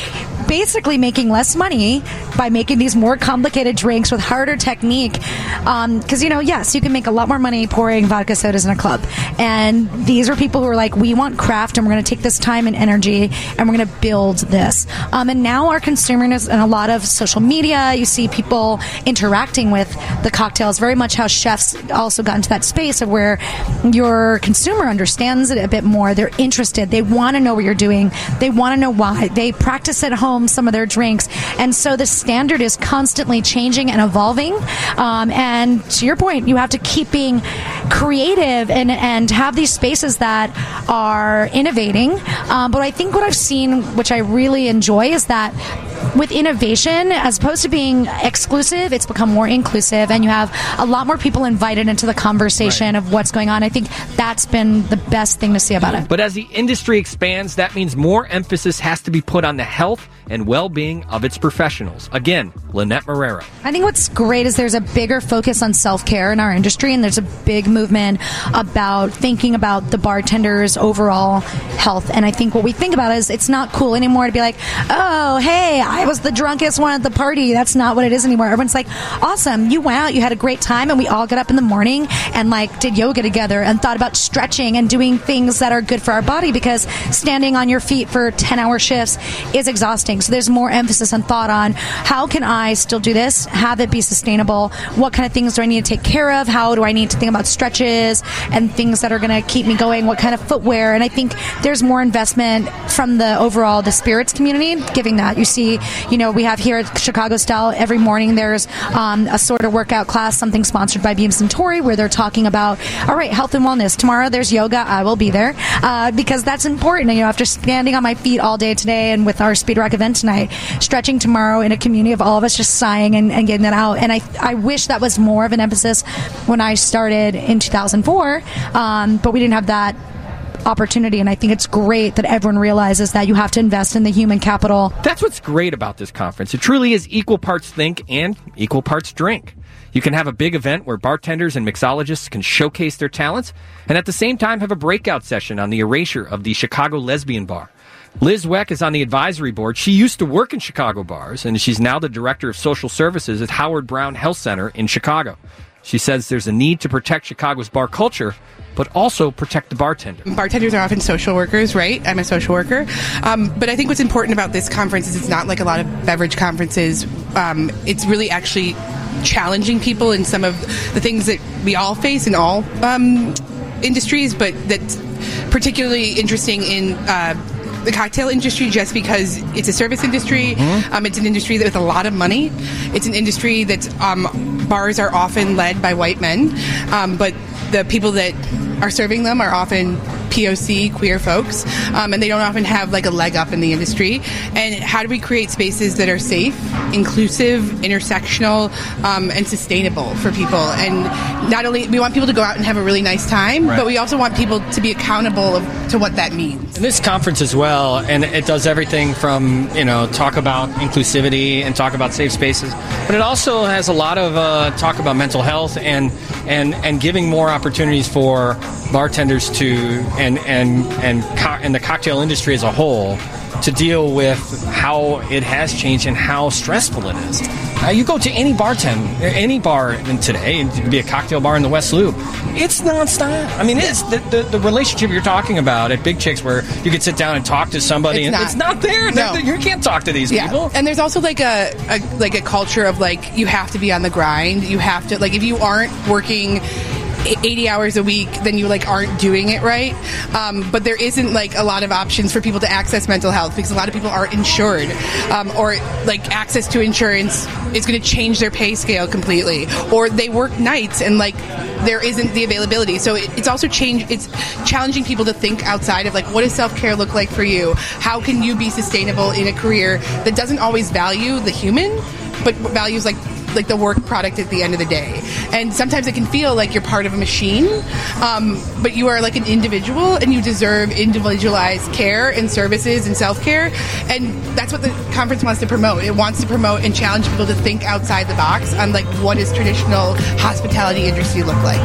basically making less money by making these more complicated drinks with harder technique. Because, um, you know, yes, you can make a lot more money pouring vodka sodas in a club. And these are people who are like, we want craft, and we're going to take this time and energy, and we're going to build this. Um, and now our consumers and a lot of social media, you see people interacting with the cocktails, very much how chefs also got into that space of where your consumer understands it a bit more. They're interested. They want to know what you're doing. They want to know why. They practice at home some of their drinks. And so the standard is constantly changing and evolving. Um, and to your point, you have to keep being creative and, and have these spaces that are innovating. Um, but I think what I've seen, which I really enjoy, is that with innovation, as opposed to being exclusive, it's become more inclusive, and you have a lot more people invited into the conversation right. of what's going on. I think that's been the best thing to see about it. But as the industry expands, that means more emphasis has to be put on the health and well-being of its professionals. Again, Lynette Marrero. I think what's great is there's a bigger focus on self-care in our industry, and there's a big movement about thinking about the bartender's overall health. And I think what we think about is it's not cool anymore to be like, oh, hey, I was the drunkest one at the party. That's not what it is anymore. Everyone's like, awesome, you went out, you had a great time, and we all got up in the morning and like did yoga together and thought about stretching and doing things that are good for our body, because standing on your feet for ten-hour shifts is exhausting. So there's more emphasis and thought on how can I still do this, have it be sustainable, what kind of things do I need to take care of, how do I need to think about stretches and things that are going to keep me going, what kind of footwear. And I think there's more investment from the overall the spirits community giving that. You see, you know, we have here at Chicago Style every morning there's um, a sort of workout class, something sponsored by Beam Suntory, where they're talking about, all right, health and wellness. Tomorrow there's yoga. I will be there uh, because that's important. You know, after standing on my feet all day today and with our Speed Rock event tonight, stretching tomorrow in a community of all of us just sighing and, and getting that out. And I I wish that was more of an emphasis when I started in two thousand four, um, but we didn't have that opportunity, and I think it's great that everyone realizes that you have to invest in the human capital. That's what's great about this conference. It truly is equal parts think and equal parts drink. You can have a big event where bartenders and mixologists can showcase their talents, and at the same time have a breakout session on the erasure of the Chicago lesbian bar. Liz Weck is on the advisory board. She used to work in Chicago bars, and she's now the director of social services at Howard Brown Health Center in Chicago. She says there's a need to protect Chicago's bar culture, but also protect the bartender. Bartenders are often social workers, right? I'm a social worker. Um, but I think what's important about this conference is it's not like a lot of beverage conferences. Um, it's really actually challenging people in some of the things that we all face in all um, industries, but that's particularly interesting in uh, the cocktail industry, just because it's a service industry. Mm-hmm. Um, it's an industry that with a lot of money. It's an industry that um, bars are often led by white men, um, but the people that are serving them are often P O C, queer folks, um, and they don't often have like a leg up in the industry. And how do we create spaces that are safe, inclusive, intersectional, um, and sustainable for people? And not only we want people to go out and have a really nice time, right. but we also want people to be accountable of, to what that means. And this conference as well, and it does everything from, you know, talk about inclusivity and talk about safe spaces, but it also has a lot of uh, talk about mental health and and and giving more opportunities for bartenders to and and and co- and the cocktail industry as a whole to deal with how it has changed and how stressful it is. Uh, you go to any bartend, any bar today, it could be a cocktail bar in the West Loop, it's nonstop. I mean, it's the, the, the relationship you're talking about at Big Chicks, where you could sit down and talk to somebody, it's and not, it's not there. No. You can't talk to these yeah. people. And there's also like a, a like a culture of like you have to be on the grind. You have to like if you aren't working eighty hours a week, then you like aren't doing it right. Um, but there isn't like a lot of options for people to access mental health because a lot of people aren't insured, um, or like access to insurance is going to change their pay scale completely, or they work nights and like there isn't the availability. So it, it's also changed. It's challenging people to think outside of like, what does self-care look like for you? How can you be sustainable in a career that doesn't always value the human, but values like like the work product at the end of the day? And sometimes it can feel like you're part of a machine, um, but you are like an individual and you deserve individualized care and services and self-care. And that's what the conference wants to promote. It wants to promote and challenge people to think outside the box on like what does traditional hospitality industry look like.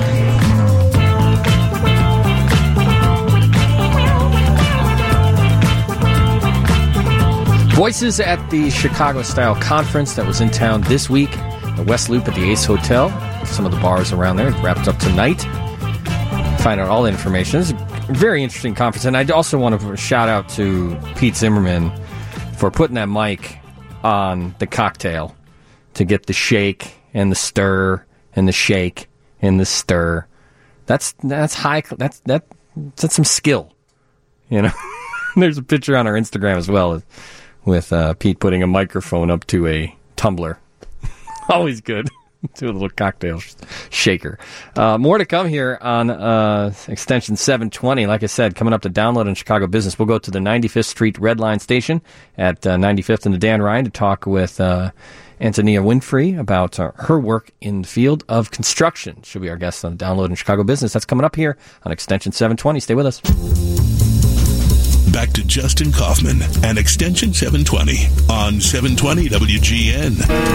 Voices at the Chicago Style Conference that was in town this week. The West Loop at the Ace Hotel. Some of the bars around there. It wrapped up tonight. Find out all the information. It's a very interesting conference. And I also want to shout out to Pete Zimmerman for putting that mic on the cocktail to get the shake and the stir and the shake and the stir. That's that's high. That's that that's some skill. You know, there's a picture on our Instagram as well with uh, Pete putting a microphone up to a tumbler. Always good. To a little cocktail shaker. Uh, more to come here on uh, Extension seven twenty. Like I said, coming up to Download on Chicago Business. We'll go to the ninety-fifth Street Red Line Station at uh, ninety-fifth and the Dan Ryan to talk with uh, Antonia Winfrey about uh, her work in the field of construction. She'll be our guest on Download in Chicago Business. That's coming up here on Extension seven twenty. Stay with us. Back to Justin Kaufman and Extension seven twenty on seven twenty W G N.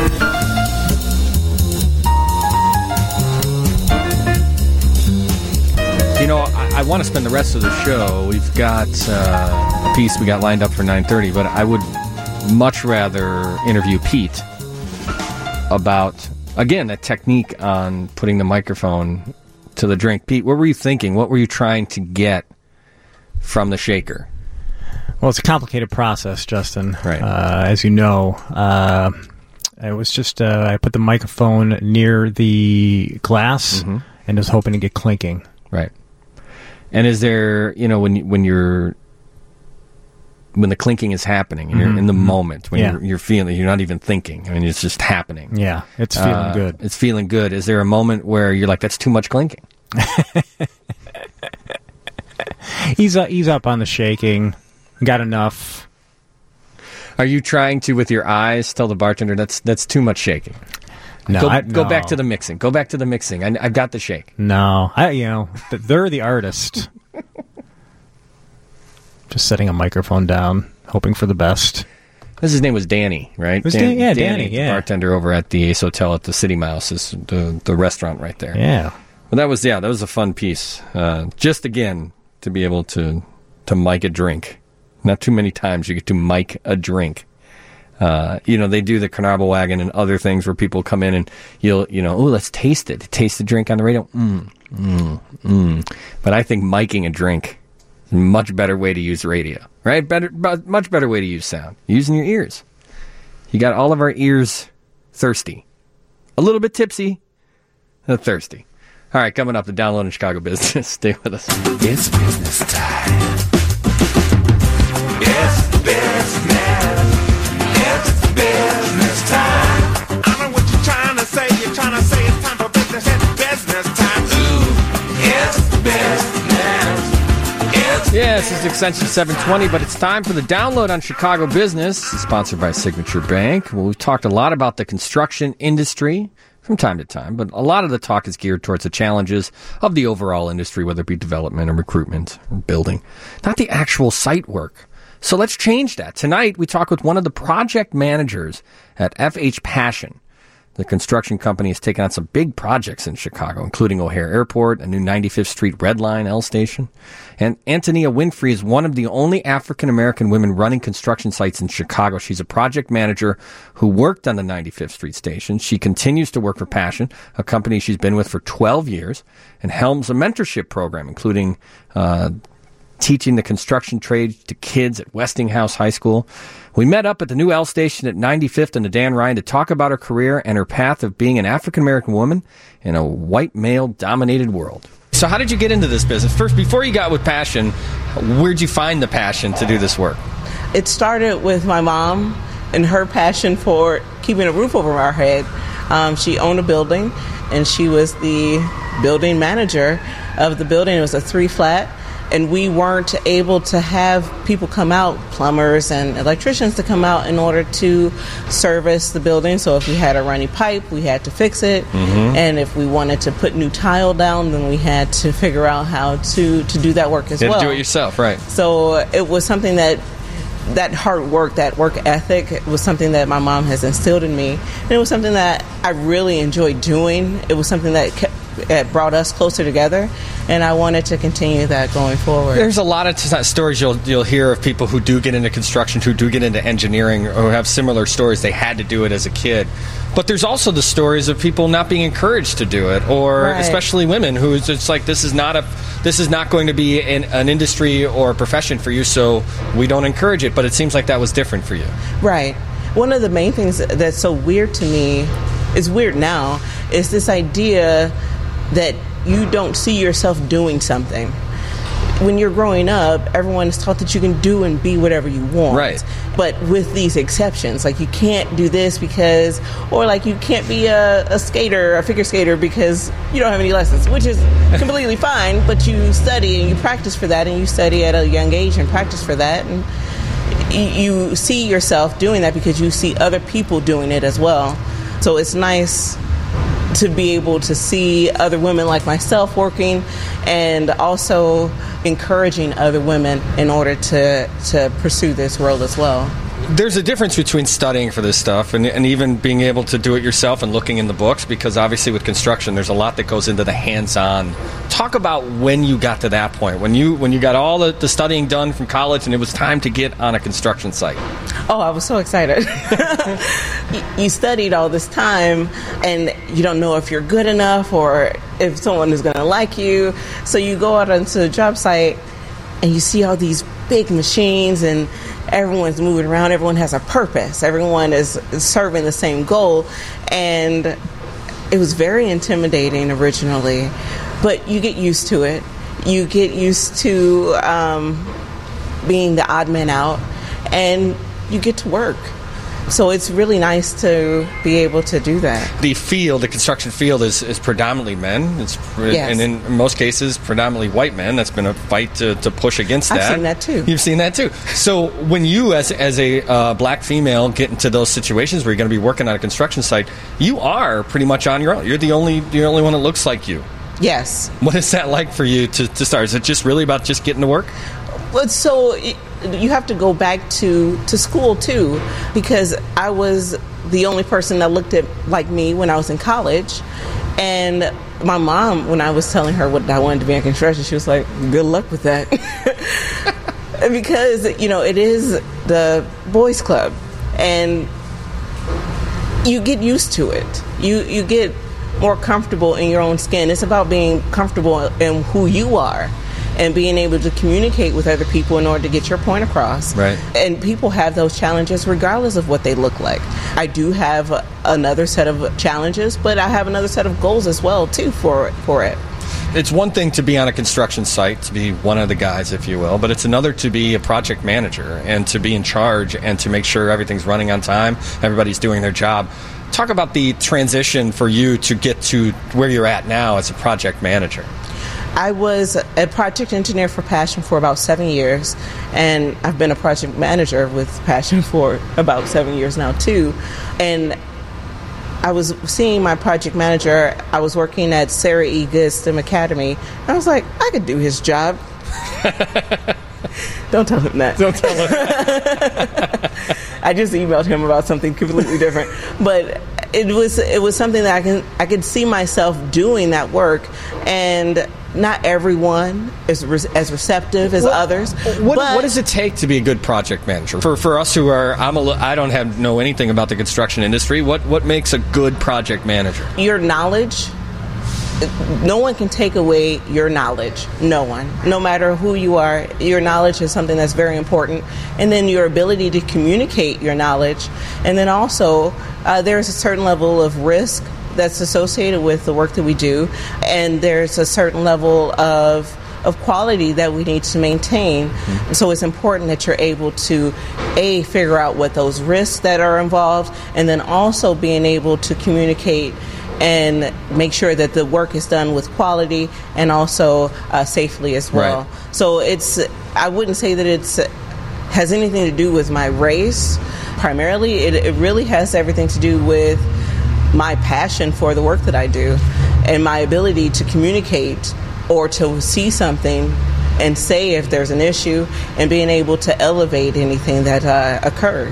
You know, I, I want to spend the rest of the show. We've got uh, a piece we got lined up for nine thirty, but I would much rather interview Pete about, again, that technique on putting the microphone to the drink. Pete, what were you thinking? What were you trying to get from the shaker? Well, it's a complicated process, Justin. Right. Uh, as you know, uh, it was just uh, I put the microphone near the glass mm-hmm. and was hoping to get clinking. Right. And is there, you know, when you, when you're when the clinking is happening, and you're Mm-hmm. in the moment, when Yeah. you're, you're feeling, you're not even thinking. I mean, it's just happening. Yeah, it's feeling Uh, good. It's feeling good. Is there a moment where you're like, that's too much clinking? Ease up, ease up on the shaking. Got enough. Are you trying to, with your eyes, tell the bartender that's that's too much shaking? No, go, I, go no. back to the mixing. Go back to the mixing. I, I've got the shake. No, I you know th- they're the artist. Just setting a microphone down, hoping for the best. This his name was Danny, right? It was Dan- yeah, Danny, the yeah. bartender over at the Ace Hotel at the City Mouse, is the the restaurant right there. Yeah. Well, that was yeah, that was a fun piece. Uh, just again to be able to to mic a drink. Not too many times you get to mic a drink. Uh, you know, they do the Carnarvon Wagon and other things where people come in and you'll, you know, oh, let's taste it. Taste the drink on the radio. Mm, mm, mm. But I think miking a drink is a much better way to use radio, right? Better, much better way to use sound. Using your ears. You got all of our ears thirsty. A little bit tipsy, but thirsty. All right, coming up, the Download in Chicago Business. Stay with us. It's business time. It's business. It's business time. I know what you're trying to say. You're trying to say it's time for business. It's business time. Ooh, it's business. It's Yes, this is Extension seven twenty, but it's time for the Download on Chicago Business, sponsored by Signature Bank. Well, we've talked a lot about the construction industry from time to time, but a lot of the talk is geared towards the challenges of the overall industry, whether it be development or recruitment or building, not the actual site work. So let's change that. Tonight, we talk with one of the project managers at F H Passion. The construction company has taken on some big projects in Chicago, including O'Hare Airport, a new ninety-fifth Street Red Line L station. And Antonia Winfrey is one of the only African-American women running construction sites in Chicago. She's a project manager who worked on the ninety-fifth Street station. She continues to work for Passion, a company she's been with for twelve years, and helms a mentorship program, including uh, teaching the construction trade to kids at Westinghouse High School. We met up at the new L station at ninety-fifth and the Dan Ryan to talk about her career and her path of being an African-American woman in a white male-dominated world. So how did you get into this business? First, before you got with Passion, where'd you find the passion to do this work? It started with my mom and her passion for keeping a roof over our head. Um, she owned a building, and she was the building manager of the building. It was a three-flat. And we weren't able to have people come out, plumbers and electricians, to come out in order to service the building. So if we had a runny pipe, we had to fix it. Mm-hmm. And if we wanted to put new tile down, then we had to figure out how to, to do that work as You had well. to do it yourself, right. So it was something that, that hard work, that work ethic, was something that my mom has instilled in me. And it was something that I really enjoyed doing. It was something that kept it brought us closer together, and I wanted to continue that going forward. There's a lot of t- stories you'll you'll hear of people who do get into construction, who do get into engineering, or who have similar stories. They had to do it as a kid. But there's also the stories of people not being encouraged to do it, or Right. especially women who it's just like, this is not a this is not going to be an, an industry or a profession for you, so we don't encourage it. But it seems like that was different for you. Right. One of the main things that's so weird to me, is weird now, is this idea that you don't see yourself doing something. When you're growing up, everyone is taught that you can do and be whatever you want. Right. But with these exceptions, like you can't do this because, or like you can't be a, a skater, a figure skater because you don't have any lessons, which is completely fine, but you study and you practice for that, and you study at a young age and practice for that, and you see yourself doing that because you see other people doing it as well. So it's nice to be able to see other women like myself working, and also encouraging other women in order to, to pursue this world as well. There's a difference between studying for this stuff and, and even being able to do it yourself and looking in the books, because obviously with construction there's a lot that goes into the hands-on. Talk about when you got to that point, when you when you got all the, the studying done from college and it was time to get on a construction site. Oh, I was so excited. You studied all this time and you don't know if you're good enough or if someone is going to like you. So you go out onto the job site and you see all these big machines and everyone's moving around. Everyone has a purpose. Everyone is, is serving the same goal. And it was very intimidating originally, but you get used to it. You get used to um, being the odd man out, and you get to work. So it's really nice to be able to do that. The field, the construction field, is, is predominantly men. It's pre- Yes. and in most cases, predominantly white men. That's been a fight to, to push against I've that. seen that too. You've seen that too. So when you, as as a uh, black female, get into those situations where you're going to be working on a construction site, you are pretty much on your own. You're the only the only one that looks like you. Yes. What is that like for you to, to start? Is it just really about just getting to work? Well, so it, you have to go back to, to school too, because I was the only person that looked at like me when I was in college. And my mom, when I was telling her what I wanted to be in construction, she was like, good luck with that. Because, you know, it is the boys club, and you get used to it. You you get more comfortable in your own skin. It's about being comfortable in who you are and being able to communicate with other people in order to get your point across. Right. And people have those challenges regardless of what they look like. I do have a, another set of challenges, but I have another set of goals as well, too, for for it. It's one thing to be on a construction site, to be one of the guys, if you will, but it's another to be a project manager and to be in charge and to make sure everything's running on time, everybody's doing their job. Talk about the transition for you to get to where you're at now as a project manager. I was a project engineer for Passion for about seven years, and I've been a project manager with Passion for about seven years now, too. And I was seeing my project manager. I was working at Sarah E. Good STEM Academy. I was like, I could do his job. Don't tell him that. Don't tell him. I just emailed him about something completely different. But it was it was something that I can I could see myself doing that work, and not everyone is re- as receptive as What- others. What, but what does it take to be a good project manager? For for us who are, I'm a, li- I don't have know anything about the construction industry. What what makes a good project manager? your knowledge, no one can take away your knowledge. No one. No matter who you are, your knowledge is something that's very important. And then your ability to communicate your knowledge. And then also, uh, there's a certain level of risk that's associated with the work that we do. And there's a certain level of of quality that we need to maintain. Mm-hmm. So it's important that you're able to, A, figure out what those risks that are involved, and then also being able to communicate and make sure that the work is done with quality and also uh, safely as well. Right. So it's, I wouldn't say that it's has anything to do with my race. Primarily, it, it really has everything to do with my passion for the work that I do and my ability to communicate or to see something and say if there's an issue, and being able to elevate anything that uh, occurs.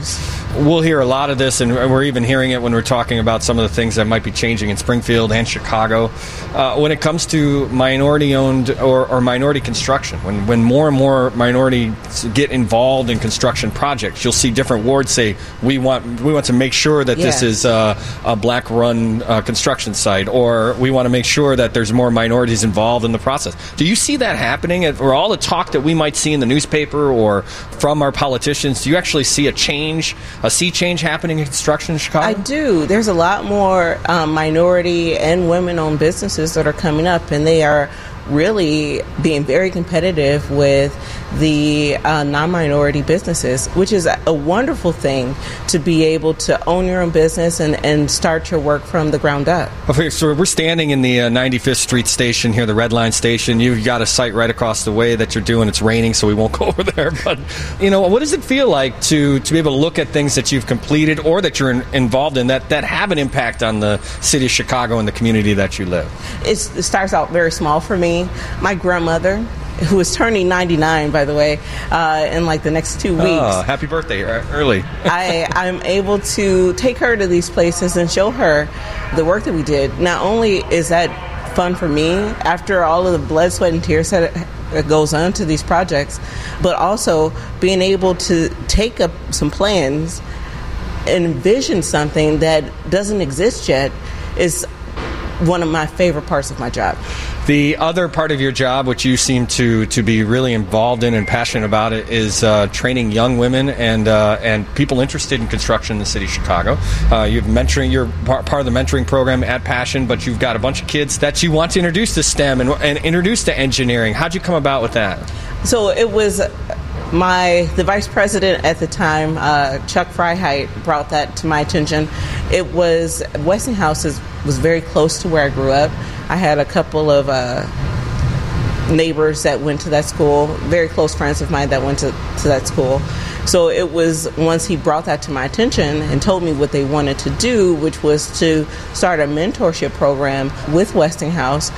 we'll hear a lot of this, and we're even hearing it when we're talking about some of the things that might be changing in Springfield and Chicago. Uh, when it comes to minority-owned or, or minority construction, when, when more and more minorities get involved in construction projects, you'll see different wards say, we want we want to make sure that Yes. this is uh, a black-run uh, construction site, or we want to make sure that there's more minorities involved in the process. Do you see that happening? Or all the talk that we might see in the newspaper or from our politicians, do you actually see a change, a sea change happening in construction in Chicago? I do. There's a lot more um, minority and women-owned businesses that are coming up, and they are really being very competitive with the uh, non-minority businesses, which is a wonderful thing to be able to own your own business and, and start your work from the ground up. Okay, so we're standing in the uh, ninety-fifth Street station here, the Red Line station. You've got a site right across the way that you're doing. It's raining, so we won't go over there. But, you know, what does it feel like to, to be able to look at things that you've completed or that you're in, involved in that, that have an impact on the city of Chicago and the community that you live? It's, it starts out very small for me. My grandmother, who is turning ninety-nine, by the way, uh, in like the next two weeks. Oh, happy birthday, uh, early. I, I'm able to take her to these places and show her the work that we did. Not only is that fun for me, after all of the blood, sweat, and tears that it goes on to these projects, but also being able to take up some plans and envision something that doesn't exist yet is one of my favorite parts of my job. The other part of your job, which you seem to, to be really involved in and passionate about it, is uh, training young women and uh, and people interested in construction in the city of Chicago. Uh, you've mentoring, you're part, part of the mentoring program at Passion, but you've got a bunch of kids that you want to introduce to STEM and, and introduce to engineering. How'd you come about with that? So it was my the vice president at the time, uh, Chuck Freiheit, brought that to my attention. It was Westinghouse is, was very close to where I grew up. I had a couple of uh, neighbors that went to that school, very close friends of mine that went to, to that school. So it was once he brought that to my attention and told me what they wanted to do, which was to start a mentorship program with Westinghouse,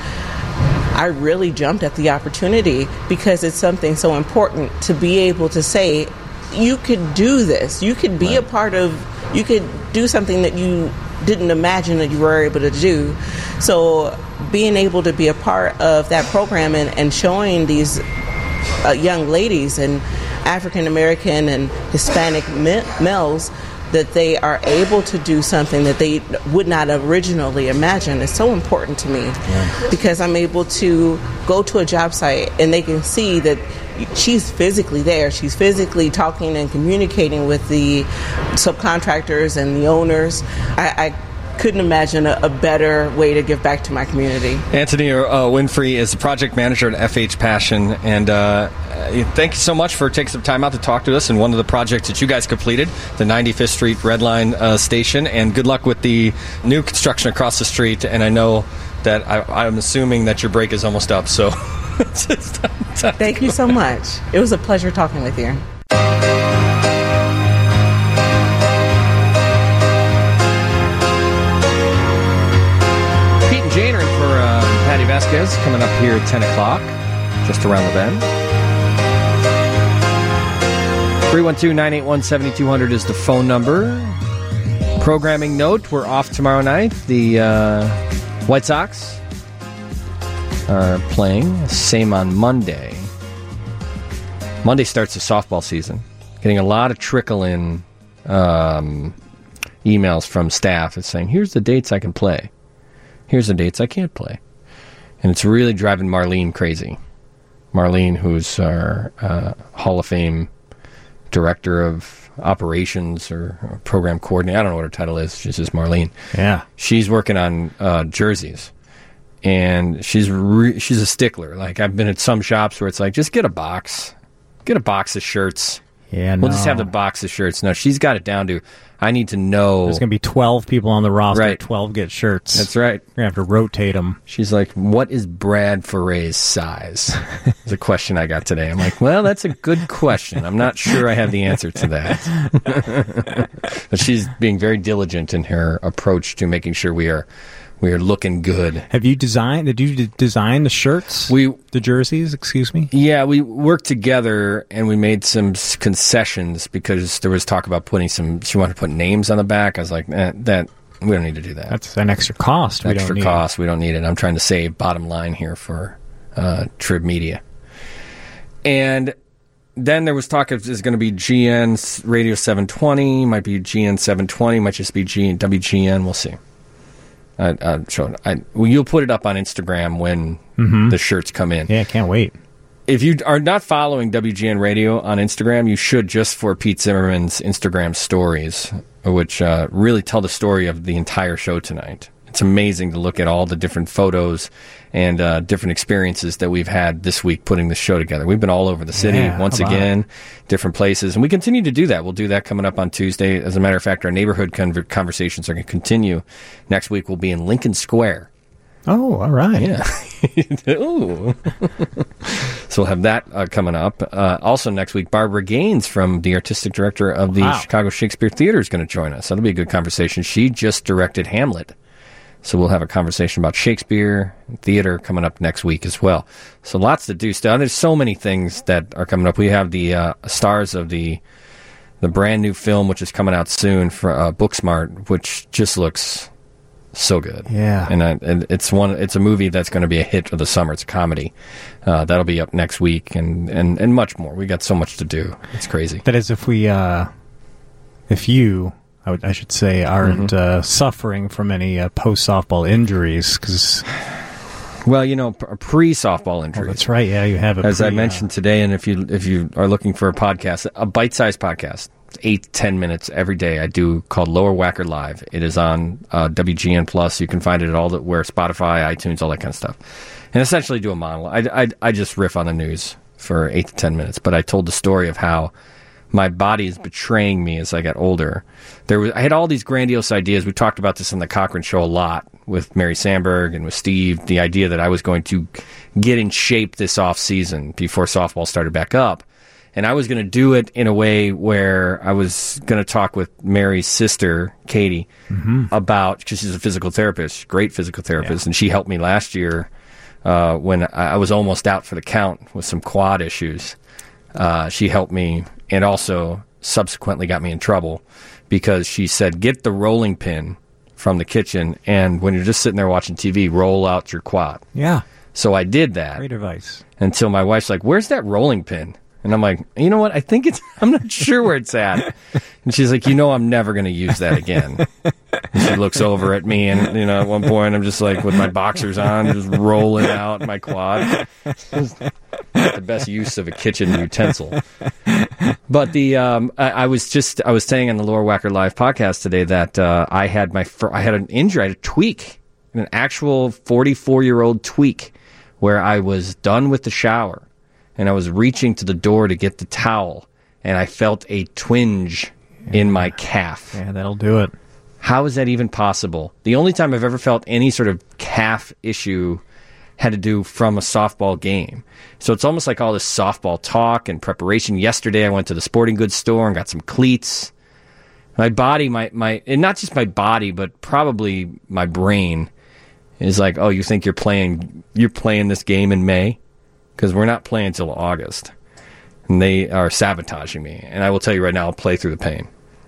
I really jumped at the opportunity because it's something so important to be able to say, you could do this. You could be right. a part of, you could do something that you didn't imagine that you were able to do. So being able to be a part of that program and, and showing these uh, young ladies and African American and Hispanic me- males that they are able to do something that they would not originally imagine is so important to me. Yeah. Because I'm able to go to a job site and they can see that she's physically there. She's physically talking and communicating with the subcontractors and the owners. I, I couldn't imagine a, a better way to give back to my community. Anthony uh, Winfrey is the project manager at F H Passion, and uh, thank you so much for taking some time out to talk to us in one of the projects that you guys completed, the ninety-fifth Street Red Line uh, station, and good luck with the new construction across the street. And I know that I, I'm assuming that your break is almost up, so it's time, time thank you so much. It was a pleasure talking with you. Jane are in for uh, Patty Vasquez coming up here at ten o'clock, just around the bend. three one two, nine eight one, seven two zero zero is the phone number. Programming note, we're off tomorrow night. The uh, White Sox are playing. Same on Monday. Monday starts the softball season. Getting a lot of trickle-in um, emails from staff. It's saying, here's the dates I can play. Here's the dates I can't play. And it's really driving Marlene crazy. Marlene, who's our uh, Hall of Fame director of operations or, or program coordinator. I don't know what her title is. She's just Marlene. Yeah. She's working on uh, jerseys. And she's re- she's a stickler. Like, I've been at some shops where it's like, just get a box. Get a box of shirts. Yeah, no. We'll just have the box of shirts. No, she's got it down to, I need to know. There's going to be twelve people on the roster. Right. twelve get shirts. That's right. We're going to have to rotate them. She's like, what is Brad Foray's size? It's a question I got today. I'm like, well, that's a good question. I'm not sure I have the answer to that. But she's being very diligent in her approach to making sure we are We are looking good. Have you designed? Did you d- design the shirts? We the jerseys. Excuse me. Yeah, we worked together and we made some s- concessions because there was talk about putting some. She wanted to put names on the back. I was like, eh, that we don't need to do that. That's an extra cost. We extra don't need cost. We don't need it. I'm trying to save bottom line here for uh, Trib Media. And then there was talk of is going to be G N Radio seven twenty. Might be G N seven twenty. Might just be G- W G N. We'll see. I, I'm sure. I, well, you'll put it up on Instagram when Mm-hmm. the shirts come in. Yeah, I can't wait. If you are not following W G N Radio on Instagram, you should, just for Pete Zimmerman's Instagram stories, which uh, really tell the story of the entire show tonight. It's amazing to look at all the different photos and uh, different experiences that we've had this week putting the show together. We've been all over the city Yeah, once how about again, different places, and we continue to do that. We'll do that coming up on Tuesday. As a matter of fact, our neighborhood con- conversations are going to continue. Next week, we'll be in Lincoln Square. Oh, all right. Yeah. Ooh. So we'll have that uh, coming up. Uh, also next week, Barbara Gaines, from the artistic director of the Wow. Chicago Shakespeare Theater, is going to join us. That'll be a good conversation. She just directed Hamlet. So we'll have a conversation about Shakespeare and theater coming up next week as well. So lots to do still. There's so many things that are coming up. We have the uh, stars of the the brand new film, which is coming out soon, for uh, Booksmart, which just looks so good. Yeah. And, I, and it's one. It's a movie that's going to be a hit of the summer. It's a comedy. Uh, that'll be up next week, and, and, and much more. We got so much to do. It's crazy. That is, if we, uh, if you, I, would, I should say, aren't Mhm. uh, suffering from any uh, post-softball injuries, because... Well, you know, a pre-softball injury. Oh, that's right. Yeah, you have a As pre, I mentioned today, and if you if you are looking for a podcast, a bite-sized podcast, it's eight to ten minutes every day, I do, called Lower Whacker Live. It is on uh, W G N Plus. You can find it at all the where Spotify, iTunes, all that kind of stuff. And essentially do a monologue. I, I, I just riff on the news for eight to ten minutes, but I told the story of how my body is betraying me as I got older. There was, I had all these grandiose ideas. We talked about this on the Cochran Show a lot with Mary Sandberg and with Steve, the idea that I was going to get in shape this off season before softball started back up. And I was going to do it in a way where I was going to talk with Mary's sister, Katie, Mhm. about, because she's a physical therapist, great physical therapist, and she helped me last year uh, when I I was almost out for the count with some quad issues. Uh, she helped me, and also subsequently got me in trouble because she said, get the rolling pin from the kitchen, and when you're just sitting there watching T V, roll out your quad. Yeah. So I did that. Great advice. Until my wife's like, where's that rolling pin? And I'm like, you know what? I think it's, I'm not sure where it's at. And she's like, you know, I'm never going to use that again. And she looks over at me, and, you know, at one point I'm just like with my boxers on, just rolling out my quad. Not the best use of a kitchen utensil. But the, um, I, I was just, I was saying on the Lower Whacker Live podcast today that uh, I had my, fir- I had an injury, I had a tweak, an actual forty-four year old tweak, where I was done with the shower. And I was reaching to the door to get the towel, and I felt a twinge yeah. in my calf. Yeah, that'll do it. How is that even possible? The only time I've ever felt any sort of calf issue had to do from a softball game. So it's almost like all this softball talk and preparation. Yesterday I went to the sporting goods store and got some cleats. My body, my, my and not just my body, but probably my brain is like, oh, you think you're playing, you're playing this game in May? Because we're not playing until August. And they are sabotaging me. And I will tell you right now, I'll play through the pain.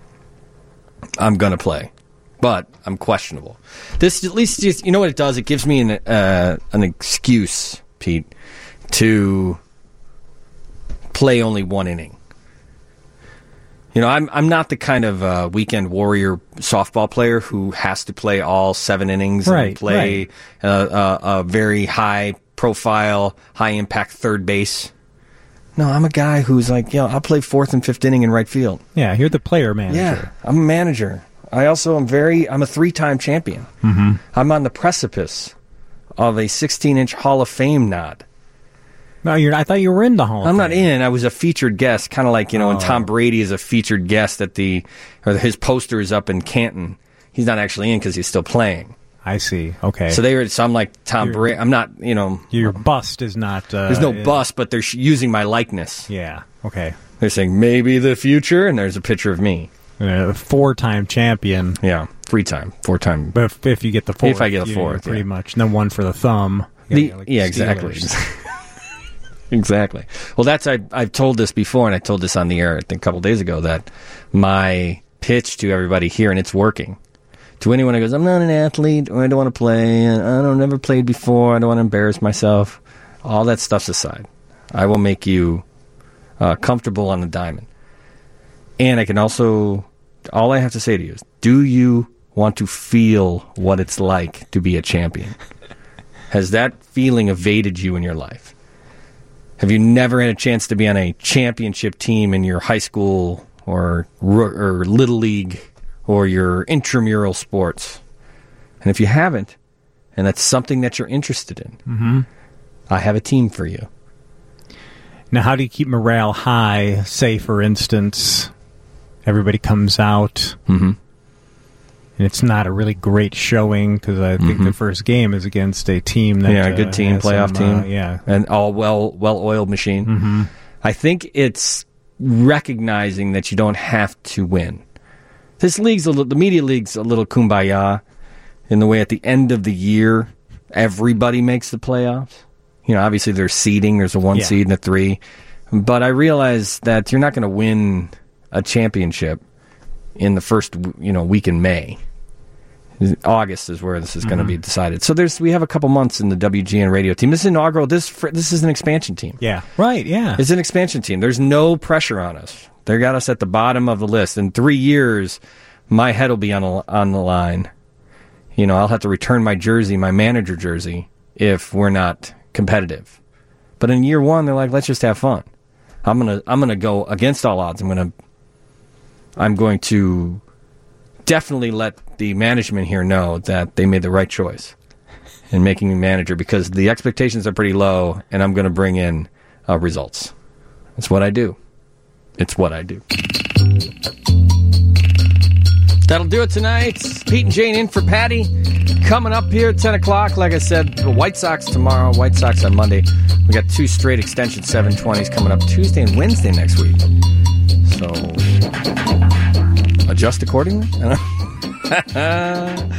I'm going to play. But I'm questionable. This, at least, just, you know what it does? It gives me an, uh, an excuse, Pete, to play only one inning. You know, I'm I'm not the kind of uh, weekend warrior softball player who has to play all seven innings right, and play right. uh, uh, a very high profile, high impact third base. No, I'm a guy who's like, you know, I'll play fourth and fifth inning in right field. Yeah, you're the player manager. Yeah, I'm a manager. I also am very, I'm a three-time champion. Mm-hmm. I'm on the precipice of a sixteen-inch Hall of Fame nod. No, you're. I thought you were in the Hall of I'm Fame. not in. I was a featured guest, kind of like, you know, when Oh. Tom Brady is a featured guest at the, or his poster is up in Canton. He's not actually in because he's still playing. I see. Okay. So they were. So I'm like Tom You're- Brady. I'm not. You know, Your bust is not. Uh, there's no uh, bust, but they're sh- using my likeness. Yeah. Okay. They're saying maybe the future, and there's a picture of me. a four-time champion. Yeah, three-time, four-time. But if, if you get the fourth, if I get a you- fourth, pretty yeah. much. And then one for the thumb. You The, gotta get, like, yeah, exactly. Steelers. Exactly. Well, that's I, I've told this before, and I told this on the air I think a couple days ago, that my pitch to everybody here, and it's working, to anyone who goes, I'm not an athlete, or I don't want to play, and I don't never played before, I don't want to embarrass myself. All that stuff's aside. I will make you uh, comfortable on the diamond. And I can also, all I have to say to you is, do you want to feel what it's like to be a champion? Has that feeling evaded you in your life? Have you never had a chance to be on a championship team in your high school or or little league or your intramural sports? And if you haven't, and that's something that you're interested in, Mm-hmm. I have a team for you. Now, how do you keep morale high? Say, for instance, everybody comes out, mm-hmm. and it's not a really great showing because I think Mhm. the first game is against a team that yeah, a good uh, team, has playoff some, uh, team. yeah, And all well well oiled machine. Mhm. I think it's recognizing that you don't have to win. This league's a little, the media league's a little kumbaya in the way at the end of the year everybody makes the playoffs. You know, obviously there's seeding, there's a one Yeah. seed and a three. But I realize that you're not going to win a championship in the first, you know, week in May. August is where this is going to Mhm. be decided. So there's we have a couple months in the W G N radio team. This is inaugural. This fr- this is an expansion team. yeah, right, yeah. It's an expansion team. There's no pressure on us. They got us at the bottom of the list. In three years, my head will be on a, on the line. You know, I'll have to return my jersey, my manager jersey, if we're not competitive. But in year one, they're like, let's just have fun. I'm gonna I'm gonna go against all odds. I'm gonna I'm going to definitely let the management here know that they made the right choice in making me manager, because the expectations are pretty low, and I'm going to bring in uh, results. It's what I do. It's what I do. That'll do it tonight. Pete and Jane in for Patty. Coming up here at ten o'clock, like I said, the White Sox tomorrow, White Sox on Monday. We got two straight extension seven twenties coming up Tuesday and Wednesday next week. So, adjust accordingly? I don't know.